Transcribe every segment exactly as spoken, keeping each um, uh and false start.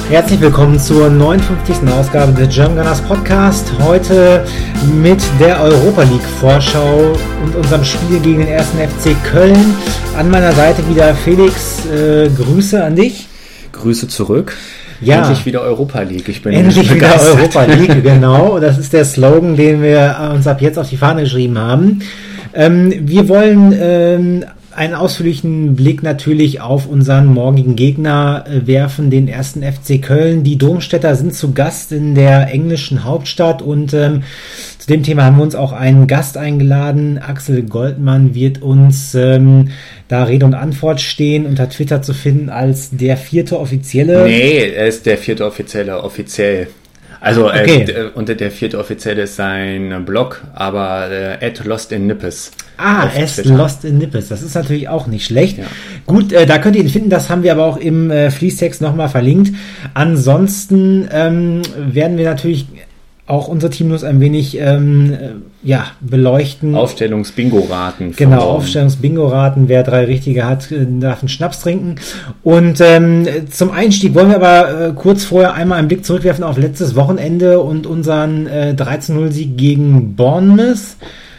Herzlich willkommen zur neunundfünfzigsten Ausgabe des German Gunners Podcast. Heute mit der Europa League Vorschau und unserem Spiel gegen den ersten F C Köln. An meiner Seite wieder Felix. Äh, Grüße an dich. Grüße zurück. Ja. Endlich wieder Europa League. Ich bin Endlich wieder Europa League, genau. Das ist der Slogan, den wir uns ab jetzt auf die Fahne geschrieben haben. Ähm, wir wollen ähm, einen ausführlichen Blick natürlich auf unseren morgigen Gegner äh, werfen, den ersten F C Köln. Die Domstädter sind zu Gast in der englischen Hauptstadt und ähm, zu dem Thema haben wir uns auch einen Gast eingeladen. Axel Goldmann wird uns ähm, da Rede und Antwort stehen, unter Twitter zu finden als der vierte Offizielle. Nee, er ist der vierte Offizielle, offiziell. Also okay. äh, unter der vierte Offizielle ist sein Blog, aber äh, at Lost in Nippes. Ah, es Lost in Nippes. Das ist natürlich auch nicht schlecht. Ja. Gut, äh, da könnt ihr ihn finden. Das haben wir aber auch im äh, Fließtext nochmal verlinkt. Ansonsten ähm, werden wir natürlich auch unsere Teamnews ein wenig ähm, äh, ja, beleuchten. Aufstellungs-Bingo-Raten. Genau, Aufstellungs-Bingo-Raten. Wer drei richtige hat, darf einen Schnaps trinken. Und ähm, zum Einstieg wollen wir aber äh, kurz vorher einmal einen Blick zurückwerfen auf letztes Wochenende und unseren äh, dreizehn null Sieg gegen Bournemouth.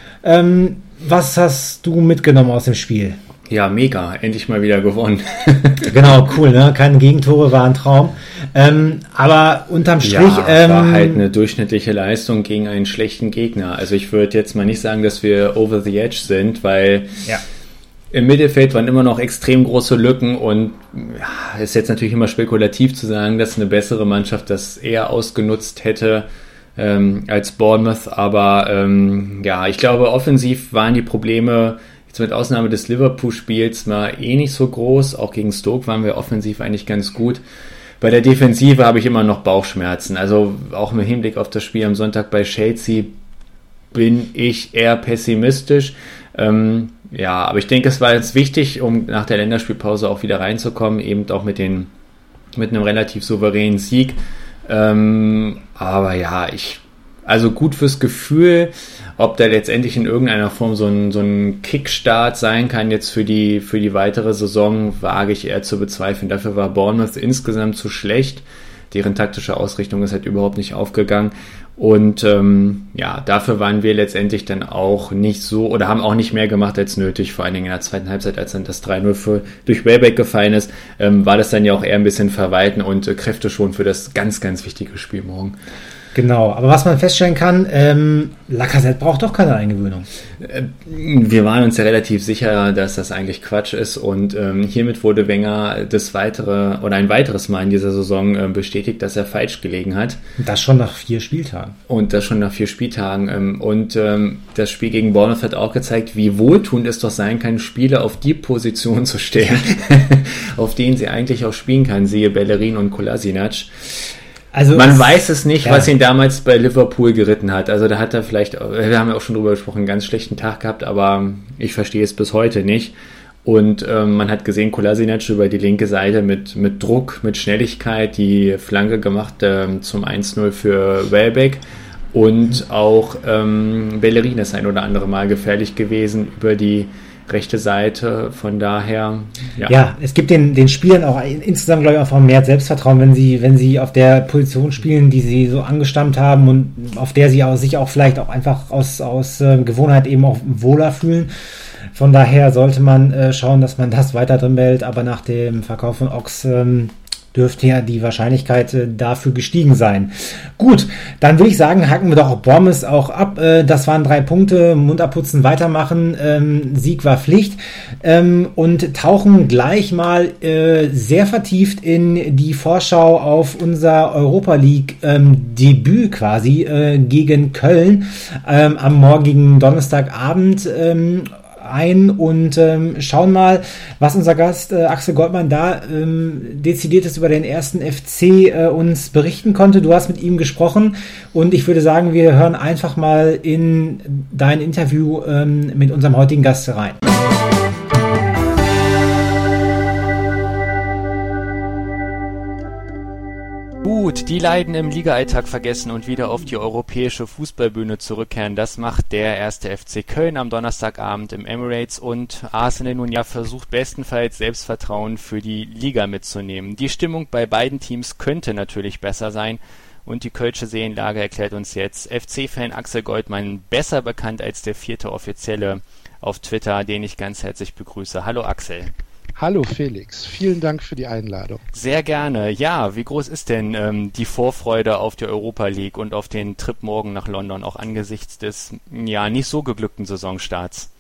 Ähm, was hast du mitgenommen aus dem Spiel? Ja, mega. Endlich mal wieder gewonnen. Genau, cool, ne? Keine Gegentore, war ein Traum. Ähm, aber unterm Strich... Ja, ähm, war halt eine durchschnittliche Leistung gegen einen schlechten Gegner. Also ich würde jetzt mal nicht sagen, dass wir over the edge sind, weil ja. im Mittelfeld waren immer noch extrem große Lücken und ja, ist jetzt natürlich immer spekulativ zu sagen, dass eine bessere Mannschaft das eher ausgenutzt hätte ähm, als Bournemouth. Aber ähm, ja, ich glaube, offensiv waren die Probleme... Jetzt mit Ausnahme des Liverpool-Spiels mal eh nicht so groß. Auch gegen Stoke waren wir offensiv eigentlich ganz gut. Bei der Defensive habe ich immer noch Bauchschmerzen. Also auch im Hinblick auf das Spiel am Sonntag bei Chelsea bin ich eher pessimistisch. Ähm, ja, aber ich denke, es war jetzt wichtig, um nach der Länderspielpause auch wieder reinzukommen, eben auch mit, den, mit einem relativ souveränen Sieg. Ähm, aber ja, ich... Also gut fürs Gefühl, ob da letztendlich in irgendeiner Form so ein, so ein Kickstart sein kann jetzt für die, für die weitere Saison, wage ich eher zu bezweifeln. Dafür war Bournemouth insgesamt zu schlecht. Deren taktische Ausrichtung ist halt überhaupt nicht aufgegangen. Und ähm, ja, dafür waren wir letztendlich dann auch nicht so oder haben auch nicht mehr gemacht als nötig. Vor allen Dingen in der zweiten Halbzeit, als dann das drei null für, durch Welbeck gefallen ist, ähm, war das dann ja auch eher ein bisschen verwalten und äh, Kräfte schon für das ganz, ganz wichtige Spiel morgen. Genau, aber was man feststellen kann, ähm, Lacazette braucht doch keine Eingewöhnung. Wir waren uns ja relativ sicher, dass das eigentlich Quatsch ist und ähm, hiermit wurde Wenger das weitere oder ein weiteres Mal in dieser Saison äh, bestätigt, dass er falsch gelegen hat. Das schon nach vier Spieltagen. Und das schon nach vier Spieltagen. Ähm, und ähm, das Spiel gegen Bournemouth hat auch gezeigt, wie wohltuend es doch sein kann, Spieler auf die Position zu stellen, auf denen sie eigentlich auch spielen kann, siehe Bellerin und Kolasinac. Also man es, weiß es nicht, ja. was ihn damals bei Liverpool geritten hat. Also da hat er vielleicht, wir haben ja auch schon drüber gesprochen, einen ganz schlechten Tag gehabt, aber ich verstehe es bis heute nicht. Und ähm, man hat gesehen, Kolasinac über die linke Seite mit, mit Druck, mit Schnelligkeit, die Flanke gemacht ähm, zum eins null für Welbeck. Und auch ähm, Bellerin ist ein oder andere Mal gefährlich gewesen über die rechte Seite, von daher, ja. Ja, es gibt den, den Spielern auch insgesamt, glaube ich, einfach mehr Selbstvertrauen, wenn sie, wenn sie auf der Position spielen, die sie so angestammt haben und auf der sie auch, sich auch vielleicht auch einfach aus, aus äh, Gewohnheit eben auch wohler fühlen. Von daher sollte man äh, schauen, dass man das weiter drin behält, aber nach dem Verkauf von Ox ähm, dürfte ja die Wahrscheinlichkeit äh, dafür gestiegen sein. Gut, dann würde ich sagen, hacken wir doch Bournemouth auch ab. Äh, das waren drei Punkte, Mund abputzen, weitermachen. Ähm, Sieg war Pflicht. Ähm, und tauchen gleich mal äh, sehr vertieft in die Vorschau auf unser Europa League ähm, Debüt quasi äh, gegen Köln ähm, am morgigen Donnerstagabend ähm, ein und ähm, schauen mal, was unser Gast äh, Axel Goldmann da ähm, Dezidiertes über den ersten F C äh, uns berichten konnte. Du hast mit ihm gesprochen und ich würde sagen, wir hören einfach mal in dein Interview ähm, mit unserem heutigen Gast rein. Gut, die Leiden im Ligaalltag vergessen und wieder auf die europäische Fußballbühne zurückkehren, das macht der erste F C Köln am Donnerstagabend im Emirates und Arsenal nun ja versucht bestenfalls Selbstvertrauen für die Liga mitzunehmen. Die Stimmung bei beiden Teams könnte natürlich besser sein und die Kölsche Seelenlage erklärt uns jetzt F C-Fan Axel Goldmann, besser bekannt als der vierte Offizielle auf Twitter, den ich ganz herzlich begrüße. Hallo Axel. Hallo Felix, vielen Dank für die Einladung. Sehr gerne. Ja, wie groß ist denn ähm, die Vorfreude auf die Europa League und auf den Trip morgen nach London, auch angesichts des ja nicht so geglückten Saisonstarts?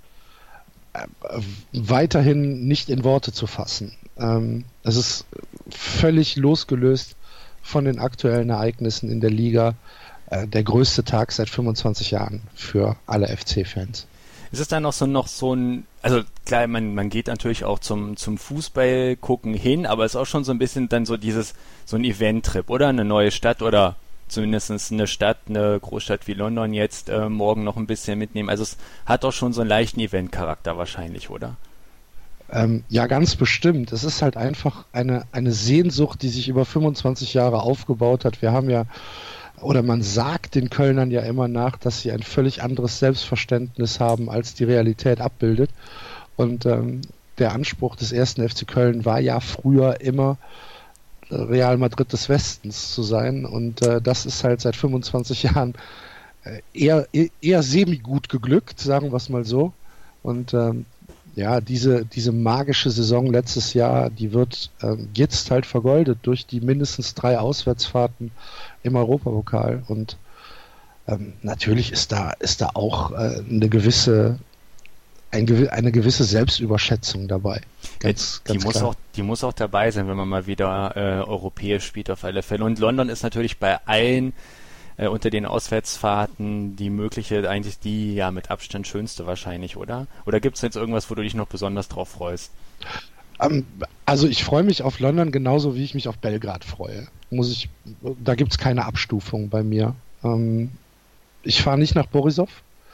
Äh, weiterhin nicht in Worte zu fassen. Ähm, es ist völlig losgelöst von den aktuellen Ereignissen in der Liga. Äh, der größte Tag seit fünfundzwanzig Jahren für alle F C-Fans. Ist es dann noch so noch so ein, also klar, man, man geht natürlich auch zum, zum Fußball gucken hin, aber es ist auch schon so ein bisschen dann so dieses, so ein Event-Trip, oder? Eine neue Stadt oder zumindest eine Stadt, eine Großstadt wie London jetzt äh, morgen noch ein bisschen mitnehmen. Also es hat doch schon so einen leichten Event-Charakter wahrscheinlich, oder? Ähm, ja, ganz bestimmt. Es ist halt einfach eine, eine Sehnsucht, die sich über fünfundzwanzig Jahre aufgebaut hat. Wir haben ja Oder man sagt den Kölnern ja immer nach, dass sie ein völlig anderes Selbstverständnis haben, als die Realität abbildet. Und ähm, der Anspruch des ersten F C Köln war ja früher immer, Real Madrid des Westens zu sein. Und äh, das ist halt seit fünfundzwanzig Jahren äh, eher, eher semi-gut geglückt, sagen wir es mal so. Und ähm, ja, diese, diese magische Saison letztes Jahr, die wird äh, jetzt halt vergoldet durch die mindestens drei Auswärtsfahrten im Europapokal. Und ähm, natürlich ist da, ist da auch äh, eine gewisse ein, eine gewisse Selbstüberschätzung dabei. Ganz, die, ganz muss klar. Auch, die muss auch dabei sein, wenn man mal wieder äh, europäisch spielt auf alle Fälle. Und London ist natürlich bei allen äh, unter den Auswärtsfahrten die mögliche, eigentlich die ja mit Abstand schönste wahrscheinlich, oder? Oder gibt es jetzt irgendwas, wo du dich noch besonders drauf freust? Um, also ich freue mich auf London genauso, wie ich mich auf Belgrad freue. Muss ich, da gibt es keine Abstufung bei mir. Um, ich fahre nicht nach Borisov.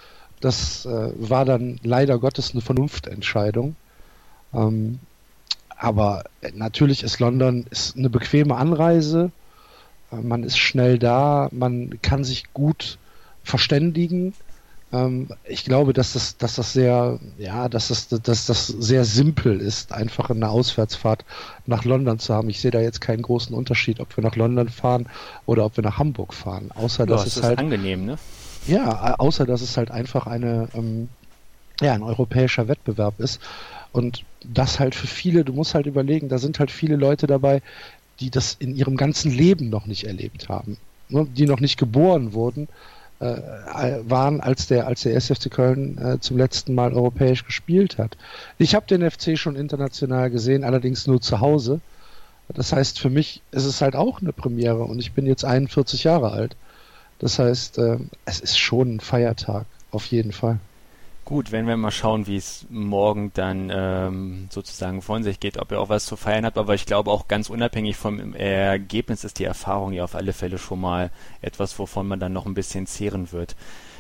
Das äh, war dann leider Gottes eine Vernunftentscheidung. Um, aber natürlich ist London ist eine bequeme Anreise. Man ist schnell da, man kann sich gut verständigen. Ähm, ich glaube, dass das, dass das sehr, ja, dass das, dass das sehr simpel ist, einfach eine Auswärtsfahrt nach London zu haben. Ich sehe da jetzt keinen großen Unterschied, ob wir nach London fahren oder ob wir nach Hamburg fahren. Außer, dass ja, es ist halt angenehm, ne? Ja, außer dass es halt einfach eine, ähm, ja, ein europäischer Wettbewerb ist. Und das halt für viele, du musst halt überlegen, da sind halt viele Leute dabei, die das in ihrem ganzen Leben noch nicht erlebt haben, ne? Die noch nicht geboren wurden, äh, waren, als der, als der erste F C Köln äh, zum letzten Mal europäisch gespielt hat. Ich habe den F C schon international gesehen, allerdings nur zu Hause. Das heißt, für mich ist es halt auch eine Premiere und ich bin jetzt einundvierzig Jahre alt. Das heißt, äh, es ist schon ein Feiertag, auf jeden Fall. Gut, wenn wir mal schauen, wie es morgen dann ähm, sozusagen von sich geht, ob ihr auch was zu feiern habt, aber ich glaube auch ganz unabhängig vom Ergebnis ist die Erfahrung ja auf alle Fälle schon mal etwas, wovon man dann noch ein bisschen zehren wird.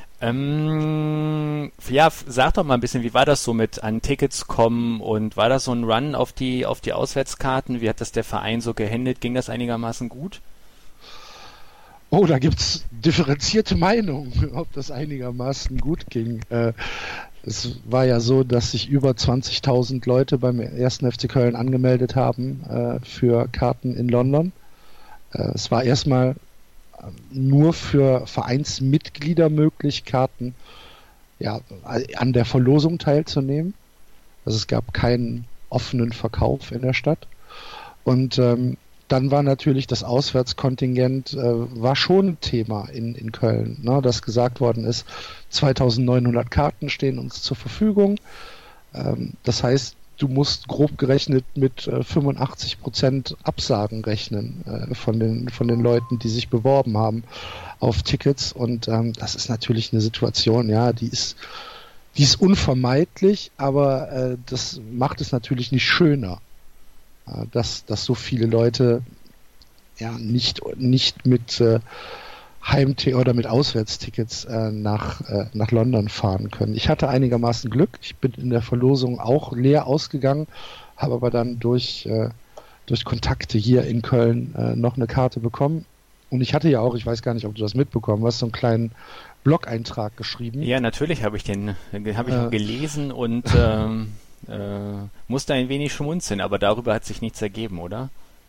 Ähm, ja, sag doch mal ein bisschen, wie war das so mit an Tickets kommen und war das so ein Run auf die auf die Auswärtskarten? Wie hat das der Verein so gehandelt? Ging das einigermaßen gut? Oh, da gibt's differenzierte Meinungen, ob das einigermaßen gut ging. Äh, es war ja so, dass sich über zwanzigtausend Leute beim ersten F C Köln angemeldet haben äh, für Karten in London. Äh, es war erstmal nur für Vereinsmitglieder möglich, Karten ja, an der Verlosung teilzunehmen. Also es gab keinen offenen Verkauf in der Stadt. Und ähm, dann war natürlich das Auswärtskontingent, äh, war schon ein Thema in, in Köln, ne, dass gesagt worden ist, zweitausendneunhundert Karten stehen uns zur Verfügung. Ähm, das heißt, du musst grob gerechnet mit äh, fünfundachtzig Prozent Absagen rechnen äh, von den, von den Leuten, die sich beworben haben auf Tickets. Und ähm, das ist natürlich eine Situation, ja, die ist, die ist unvermeidlich, aber äh, das macht es natürlich nicht schöner. Dass, dass so viele Leute ja nicht, nicht mit äh, Heimtickets oder mit Auswärtstickets äh, nach, äh, nach London fahren können. Ich hatte einigermaßen Glück. Ich bin in der Verlosung auch leer ausgegangen, habe aber dann durch, äh, durch Kontakte hier in Köln äh, noch eine Karte bekommen. Und ich hatte ja auch, ich weiß gar nicht, ob du das mitbekommen hast, so einen kleinen Blog-Eintrag geschrieben. Ja, natürlich habe ich den habe ich äh, gelesen und ähm, äh, musste ein wenig schmunzeln, aber darüber hat sich nichts ergeben, oder?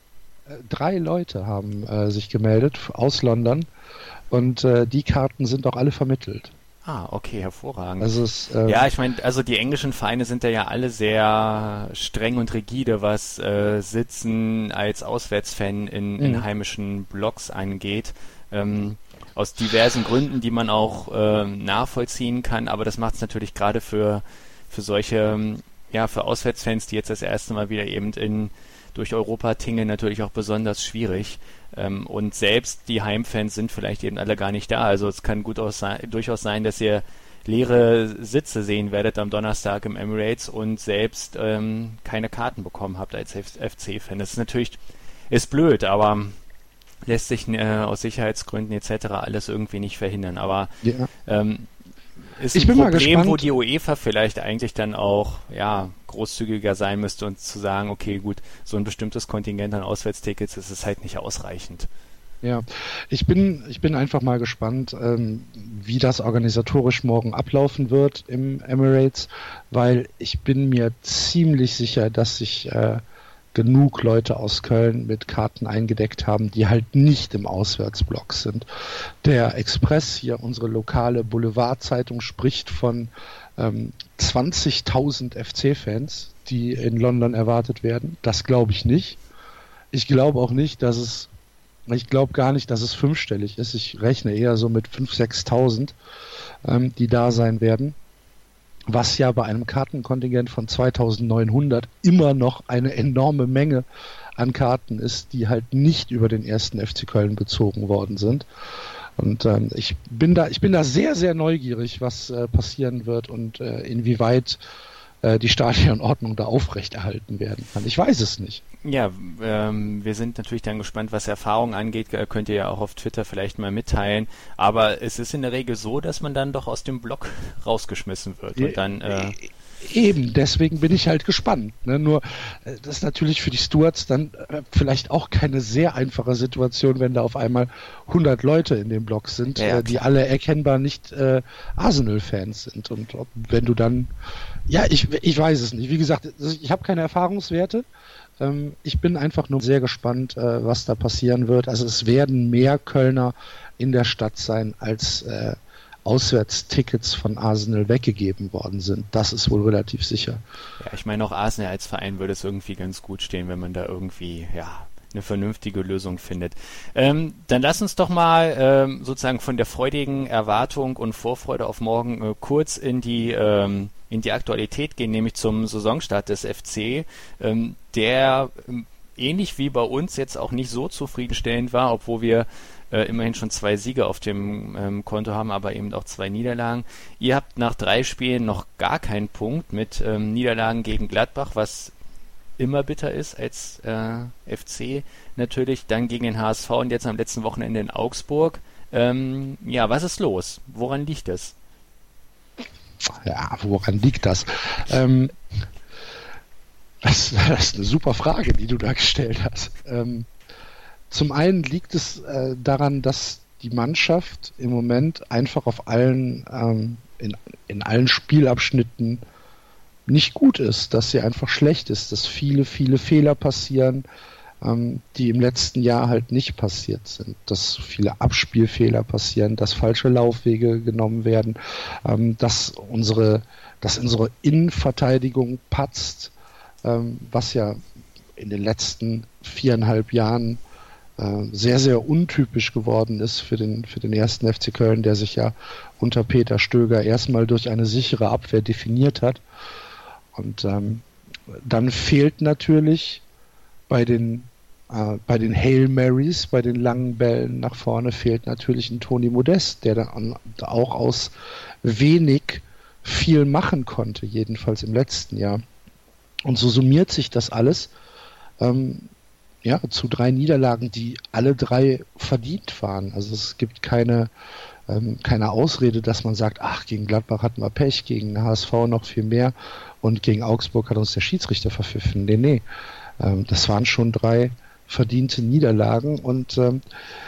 Drei Leute haben äh, sich gemeldet aus London und äh, die Karten sind auch alle vermittelt. Ah, okay, hervorragend. Also es, ähm, ja, ich meine, also die englischen Vereine sind da ja alle sehr streng und rigide, was äh, Sitzen als Auswärtsfan in, in heimischen Blocks angeht. Ähm, aus diversen Gründen, die man auch äh, nachvollziehen kann, aber das macht es natürlich gerade für, für solche, ja, für Auswärtsfans, die jetzt das erste Mal wieder eben in durch Europa tingeln, natürlich auch besonders schwierig. Ähm, und selbst die Heimfans sind vielleicht eben alle gar nicht da. Also es kann gut aus, durchaus sein, dass ihr leere Sitze sehen werdet am Donnerstag im Emirates und selbst ähm, keine Karten bekommen habt als F C-Fan. Das ist natürlich ist blöd, aber lässt sich äh, aus Sicherheitsgründen et cetera alles irgendwie nicht verhindern. Aber ja. ähm, ist ich ein bin Problem, mal wo die UEFA vielleicht eigentlich dann auch ja großzügiger sein müsste und zu sagen, okay, gut, so ein bestimmtes Kontingent an Auswärtstickets ist es halt nicht ausreichend. Ja, ich bin, ich bin einfach mal gespannt, ähm, wie das organisatorisch morgen ablaufen wird im Emirates, weil ich bin mir ziemlich sicher, dass sich äh, genug Leute aus Köln mit Karten eingedeckt haben, die halt nicht im Auswärtsblock sind. Der Express, hier unsere lokale Boulevardzeitung, spricht von ähm, zwanzigtausend F C-Fans, die in London erwartet werden. Das glaube ich nicht. Ich glaube auch nicht, dass es, ich glaube gar nicht, dass es fünfstellig ist. Ich rechne eher so mit fünftausend, sechstausend, ähm, die da sein werden. Was ja bei einem Kartenkontingent von zweitausendneunhundert immer noch eine enorme Menge an Karten ist, die halt nicht über den ersten F C Köln bezogen worden sind. Und ähm, ich bin da, ich bin da sehr, sehr neugierig, was äh, passieren wird und äh, inwieweit äh, die Stadionordnung da aufrechterhalten werden kann. Ich weiß es nicht. Ja, ähm, wir sind natürlich dann gespannt, was Erfahrung angeht, könnt ihr ja auch auf Twitter vielleicht mal mitteilen, aber es ist in der Regel so, dass man dann doch aus dem Block rausgeschmissen wird und dann äh eben, deswegen bin ich halt gespannt. Ne? Nur, äh, das ist natürlich für die Stewards dann äh, vielleicht auch keine sehr einfache Situation, wenn da auf einmal hundert Leute in dem Block sind, ja, äh, die alle erkennbar nicht äh, Arsenal-Fans sind. Und ob, wenn du dann, ja, ich, ich weiß es nicht. Wie gesagt, ich habe keine Erfahrungswerte. Ähm, ich bin einfach nur sehr gespannt, äh, was da passieren wird. Also es werden mehr Kölner in der Stadt sein, als äh, Auswärtstickets von Arsenal weggegeben worden sind. Das ist wohl relativ sicher. Ja, ich meine, auch Arsenal als Verein würde es irgendwie ganz gut stehen, wenn man da irgendwie, ja, eine vernünftige Lösung findet. Ähm, dann lass uns doch mal ähm, sozusagen von der freudigen Erwartung und Vorfreude auf morgen äh, kurz in die ähm, in die Aktualität gehen, nämlich zum Saisonstart des F C, ähm, der ähm, ähnlich wie bei uns jetzt auch nicht so zufriedenstellend war, obwohl wir äh, immerhin schon zwei Siege auf dem ähm, Konto haben, aber eben auch zwei Niederlagen. Ihr habt nach drei Spielen noch gar keinen Punkt mit ähm, Niederlagen gegen Gladbach, was immer bitter ist als äh, F C natürlich, dann gegen den H S V und jetzt am letzten Wochenende in Augsburg. Ähm, ja, was ist los? Woran liegt das? Ja, woran liegt das? Ähm, das, das ist eine super Frage, die du da gestellt hast. Ähm, zum einen liegt es äh, daran, dass die Mannschaft im Moment einfach auf allen, ähm, in, in allen Spielabschnitten nicht gut ist, dass sie einfach schlecht ist, dass viele, viele Fehler passieren, ähm, die im letzten Jahr halt nicht passiert sind, dass viele Abspielfehler passieren, dass falsche Laufwege genommen werden, ähm, dass unsere, dass unsere Innenverteidigung patzt, ähm, was ja in den letzten viereinhalb Jahren äh, sehr, sehr untypisch geworden ist für den, für den ersten F C Köln, der sich ja unter Peter Stöger erstmal durch eine sichere Abwehr definiert hat. Und ähm, dann fehlt natürlich bei den, äh, bei den Hail Marys, bei den langen Bällen nach vorne, fehlt natürlich ein Toni Modest, der dann auch aus wenig viel machen konnte, jedenfalls im letzten Jahr. Und so summiert sich das alles ähm, ja, zu drei Niederlagen, die alle drei verdient waren. Also es gibt keine Ähm, keine Ausrede, dass man sagt, ach, gegen Gladbach hatten wir Pech, gegen H S V noch viel mehr und gegen Augsburg hat uns der Schiedsrichter verpfiffen. Nee, nee. ähm, das waren schon drei verdiente Niederlagen und ähm,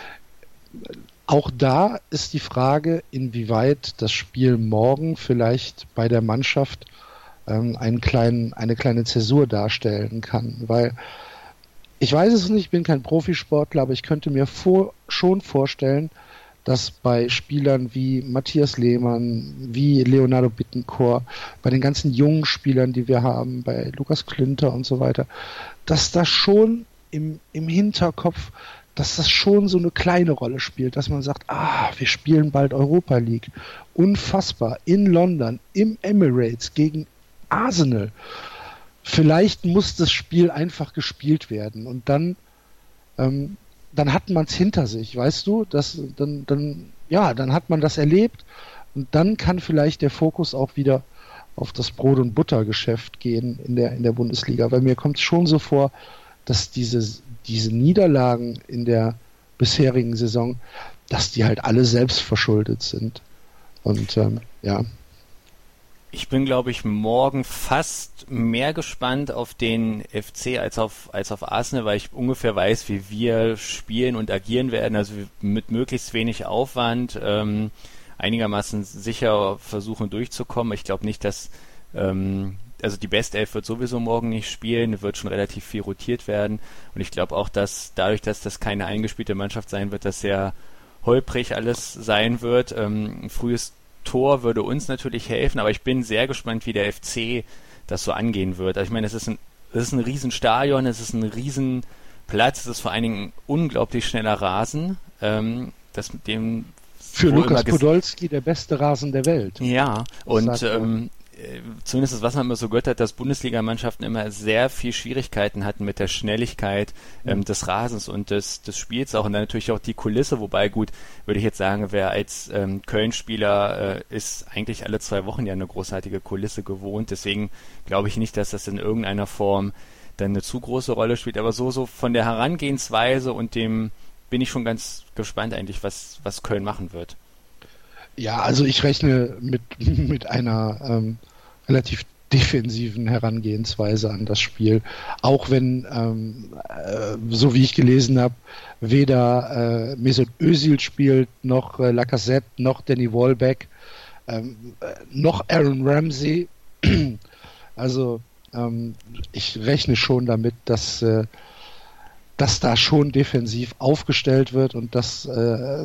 auch da ist die Frage, inwieweit das Spiel morgen vielleicht bei der Mannschaft ähm, einen kleinen, eine kleine Zäsur darstellen kann. Weil ich weiß es nicht, ich bin kein Profisportler, aber ich könnte mir vor, schon vorstellen, dass bei Spielern wie Matthias Lehmann, wie Leonardo Bittencourt, bei den ganzen jungen Spielern, die wir haben, bei Lukas Klinter und so weiter, dass das schon im, im Hinterkopf, dass das schon so eine kleine Rolle spielt, dass man sagt, ah, wir spielen bald Europa League. Unfassbar. In London, im Emirates gegen Arsenal. Vielleicht muss das Spiel einfach gespielt werden und dann, ähm, dann hat man es hinter sich, weißt du? Das, dann, dann, ja, dann hat man das erlebt und dann kann vielleicht der Fokus auch wieder auf das Brot- und Buttergeschäft gehen in der, in der Bundesliga, weil mir kommt es schon so vor, dass diese, diese Niederlagen in der bisherigen Saison, dass die halt alle selbst verschuldet sind. Und ähm, ja. Ich bin, glaube ich, morgen fast mehr gespannt auf den F C als auf, als auf Arsenal, weil ich ungefähr weiß, wie wir spielen und agieren werden. Also mit möglichst wenig Aufwand, ähm, einigermaßen sicher versuchen durchzukommen. Ich glaube nicht, dass ähm, also die Bestelf wird sowieso morgen nicht spielen, wird schon relativ viel rotiert werden und ich glaube auch, dass dadurch, dass das keine eingespielte Mannschaft sein wird, dass sehr holprig alles sein wird. Ähm, ein frühes Tor würde uns natürlich helfen, aber ich bin sehr gespannt, wie der F C das so angehen wird. Also ich meine, es ist ein, es ist ein Riesenstadion, es ist ein Riesenplatz, es ist vor allen Dingen ein unglaublich schneller Rasen, ähm, das mit dem für Lukas Podolski der beste Rasen der Welt. Ja, und ähm, zumindest das, was man immer so gehört hat, dass Bundesligamannschaften immer sehr viel Schwierigkeiten hatten mit der Schnelligkeit ähm, des Rasens und des, des Spiels auch und dann natürlich auch die Kulisse, wobei gut, würde ich jetzt sagen, wer als ähm, Köln-Spieler äh, ist eigentlich alle zwei Wochen ja eine großartige Kulisse gewohnt, deswegen glaube ich nicht, dass das in irgendeiner Form dann eine zu große Rolle spielt, aber so, so von der Herangehensweise und dem bin ich schon ganz gespannt eigentlich, was, was Köln machen wird. Ja, also ich rechne mit, mit einer ähm, relativ defensiven Herangehensweise an das Spiel. Auch wenn, ähm, äh, so wie ich gelesen habe, weder äh, Mesut Özil spielt, noch äh, Lacazette, noch Danny Welbeck, ähm, äh, noch Aaron Ramsey. Also ähm, ich rechne schon damit, dass, äh, dass da schon defensiv aufgestellt wird und dass äh,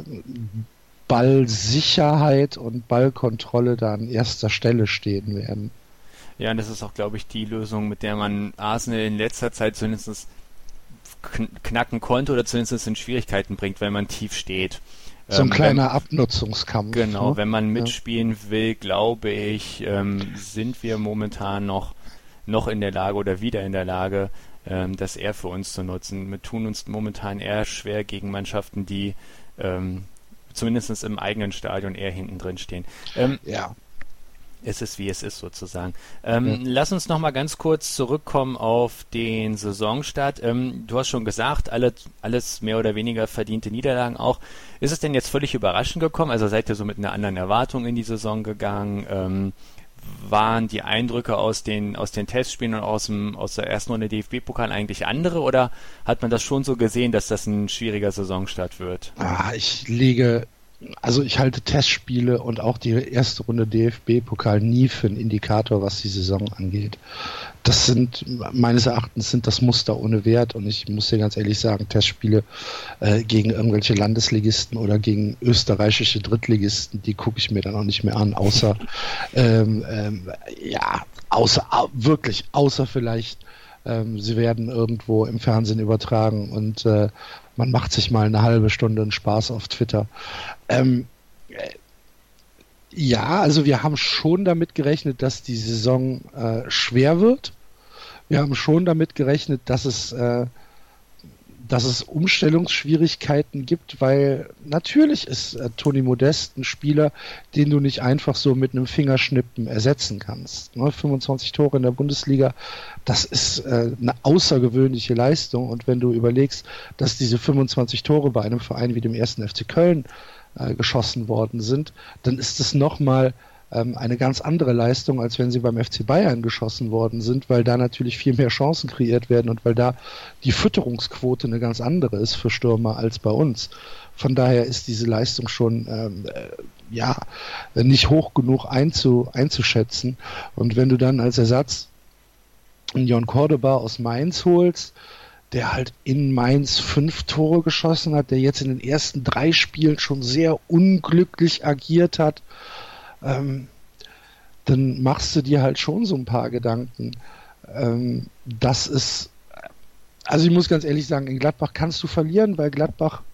Ballsicherheit und Ballkontrolle da an erster Stelle stehen werden. Ja, und das ist auch, glaube ich, die Lösung, mit der man Arsenal in letzter Zeit zumindest knacken konnte oder zumindest in Schwierigkeiten bringt, wenn man tief steht. So ein ähm, kleiner wenn, Abnutzungskampf. Genau, ne? Wenn man mitspielen ja. will, glaube ich, ähm, sind wir momentan noch, noch in der Lage oder wieder in der Lage, ähm, das eher für uns zu nutzen. Wir tun uns momentan eher schwer gegen Mannschaften, die ähm, zumindest im eigenen Stadion eher hinten drin stehen. Ähm, ja. Es ist, wie es ist, sozusagen. Ähm, ja. Lass uns noch mal ganz kurz zurückkommen auf den Saisonstart. Ähm, du hast schon gesagt, alle, alles mehr oder weniger verdiente Niederlagen auch. Ist es denn jetzt völlig überraschend gekommen? Also seid ihr so mit einer anderen Erwartung in die Saison gegangen? Ähm, waren die Eindrücke aus den, aus den Testspielen und aus, dem, aus der ersten Runde D F B-Pokal eigentlich andere oder hat man das schon so gesehen, dass das ein schwieriger Saisonstart wird? Ah, ich lege, also ich halte Testspiele und auch die erste Runde D F B-Pokal nie für einen Indikator, was die Saison angeht. Das sind, meines Erachtens sind das Muster ohne Wert und ich muss dir ganz ehrlich sagen, Testspiele äh, gegen irgendwelche Landesligisten oder gegen österreichische Drittligisten, die gucke ich mir dann auch nicht mehr an, außer ähm, ähm, ja, außer wirklich, außer vielleicht ähm, sie werden irgendwo im Fernsehen übertragen und äh, man macht sich mal eine halbe Stunde einen Spaß auf Twitter. Ähm, äh, Ja, also wir haben schon damit gerechnet, dass die Saison äh, schwer wird. Wir haben schon damit gerechnet, dass es, äh, dass es Umstellungsschwierigkeiten gibt, weil natürlich ist äh, Toni Modest ein Spieler, den du nicht einfach so mit einem Fingerschnippen ersetzen kannst. Ne? fünfundzwanzig Tore in der Bundesliga, das ist äh, eine außergewöhnliche Leistung. Und wenn du überlegst, dass diese fünfundzwanzig Tore bei einem Verein wie dem ersten F C Köln geschossen worden sind, dann ist es nochmal ähm, eine ganz andere Leistung, als wenn sie beim F C Bayern geschossen worden sind, weil da natürlich viel mehr Chancen kreiert werden und weil da die Fütterungsquote eine ganz andere ist für Stürmer als bei uns. Von daher ist diese Leistung schon ähm, äh, ja nicht hoch genug einzu, einzuschätzen. Und wenn du dann als Ersatz einen Jon Cordoba aus Mainz holst, der halt in Mainz fünf Tore geschossen hat, der jetzt in den ersten drei Spielen schon sehr unglücklich agiert hat, ähm, dann machst du dir halt schon so ein paar Gedanken. Ähm, das ist, also ich muss ganz ehrlich sagen, in Gladbach kannst du verlieren, weil Gladbach,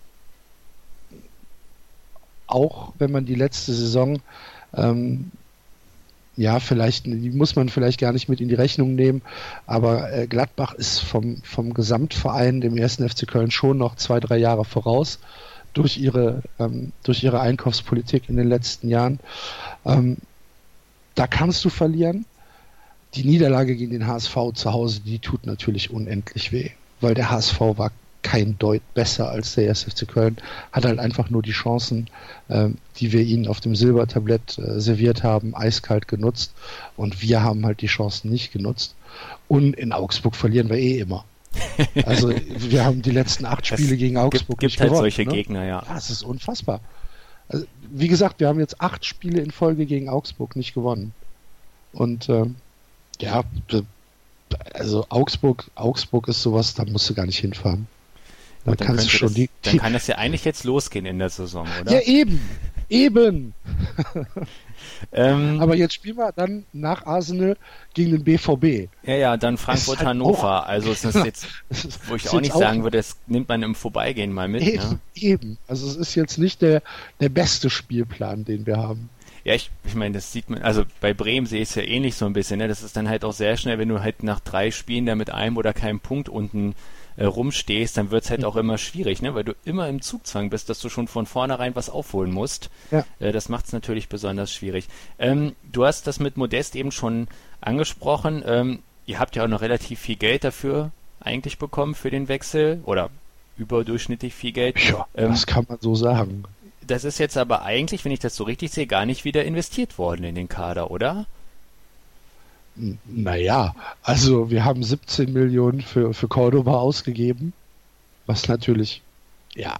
auch wenn man die letzte Saison ähm, ja, vielleicht, die muss man vielleicht gar nicht mit in die Rechnung nehmen, aber äh, Gladbach ist vom, vom Gesamtverein, dem ersten F C Köln, schon noch zwei, drei Jahre voraus durch ihre, ähm, durch ihre Einkaufspolitik in den letzten Jahren. Ähm, da kannst du verlieren. Die Niederlage gegen den H S V zu Hause, die tut natürlich unendlich weh, weil der H S V war kein Deut besser als der erste F C Köln, hat halt einfach nur die Chancen, äh, die wir ihnen auf dem Silbertablett äh, serviert haben, eiskalt genutzt, und wir haben halt die Chancen nicht genutzt. Und in Augsburg verlieren wir eh immer. Also wir haben die letzten acht Spiele es gegen Augsburg gibt, nicht gibt halt gewonnen. Solche ne? Gegner, ja. Ja, es ist unfassbar. Also, wie gesagt, wir haben jetzt acht Spiele in Folge gegen Augsburg nicht gewonnen. Und ähm, ja, also Augsburg, Augsburg ist sowas, da musst du gar nicht hinfahren. Dann, dann, kannst du schon das, die, dann kann das ja eigentlich jetzt losgehen in der Saison, oder? Ja, eben. Eben. ähm, Aber jetzt spielen wir dann nach Arsenal gegen den B V B. Ja, ja, dann Frankfurt, halt Hannover. Auch, also es ist jetzt, wo ich auch nicht auch sagen würde, das nimmt man im Vorbeigehen mal mit. Eben, ne? eben. Also es ist jetzt nicht der, der beste Spielplan, den wir haben. Ja, ich, ich meine, das sieht man, also bei Bremen sehe ich es ja ähnlich so ein bisschen, ne? Das ist dann halt auch sehr schnell, wenn du halt nach drei Spielen da mit einem oder keinem Punkt unten äh, rumstehst, dann wird es halt auch immer schwierig, ne? Weil du immer im Zugzwang bist, dass du schon von vornherein was aufholen musst. Ja. Äh, das macht es natürlich besonders schwierig. Ähm, du hast das mit Modest eben schon angesprochen. Ähm, ihr habt ja auch noch relativ viel Geld dafür eigentlich bekommen für den Wechsel oder überdurchschnittlich viel Geld. Ja, ähm, das kann man so sagen. Das ist jetzt aber eigentlich, wenn ich das so richtig sehe, gar nicht wieder investiert worden in den Kader, oder? Naja, also wir haben siebzehn Millionen für, für Cordoba ausgegeben, was natürlich, ja,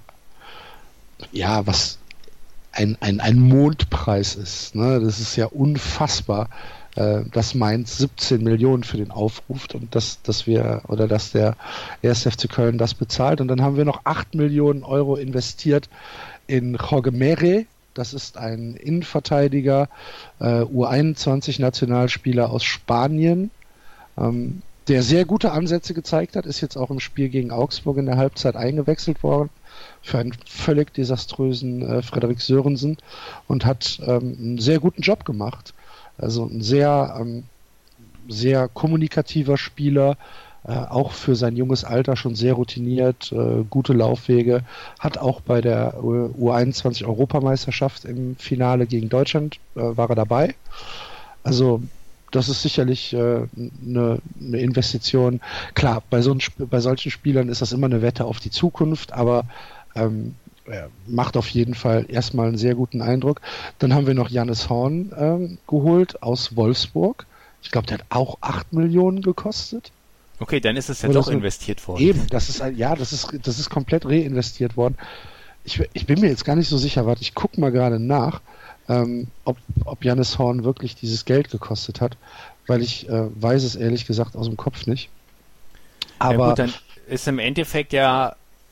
ja, was ein, ein, ein Mondpreis ist. Ne? Das ist ja unfassbar, äh, dass Mainz siebzehn Millionen für den aufruft und dass, dass wir, oder dass der erste F C Köln das bezahlt. Und dann haben wir noch acht Millionen Euro investiert in Jorge Mere. Das ist ein Innenverteidiger, äh, U einundzwanzig Nationalspieler aus Spanien, ähm, der sehr gute Ansätze gezeigt hat, ist jetzt auch im Spiel gegen Augsburg in der Halbzeit eingewechselt worden für einen völlig desaströsen äh, Frederik Sörensen und hat ähm, einen sehr guten Job gemacht. Also ein sehr, ähm, sehr kommunikativer Spieler, Äh, auch für sein junges Alter schon sehr routiniert, äh, gute Laufwege, hat auch bei der U einundzwanzig Europameisterschaft im Finale gegen Deutschland äh, war er dabei. Also das ist sicherlich eine äh, ne, ne Investition. Klar, bei, so ein, bei solchen Spielern ist das immer eine Wette auf die Zukunft, aber ähm, macht auf jeden Fall erstmal einen sehr guten Eindruck. Dann haben wir noch Jannis Horn äh, geholt aus Wolfsburg. Ich glaube, der hat auch acht Millionen gekostet. Okay, dann ist es ja Oder doch so. investiert worden. Eben, das ist ein, ja, das ist, das ist komplett reinvestiert worden. Ich, ich bin mir jetzt gar nicht so sicher, warte, ich gucke mal gerade nach, ähm, ob, ob Jannis Horn wirklich dieses Geld gekostet hat, weil ich äh, weiß es ehrlich gesagt aus dem Kopf nicht. Aber ja gut, dann ist im Endeffekt ja,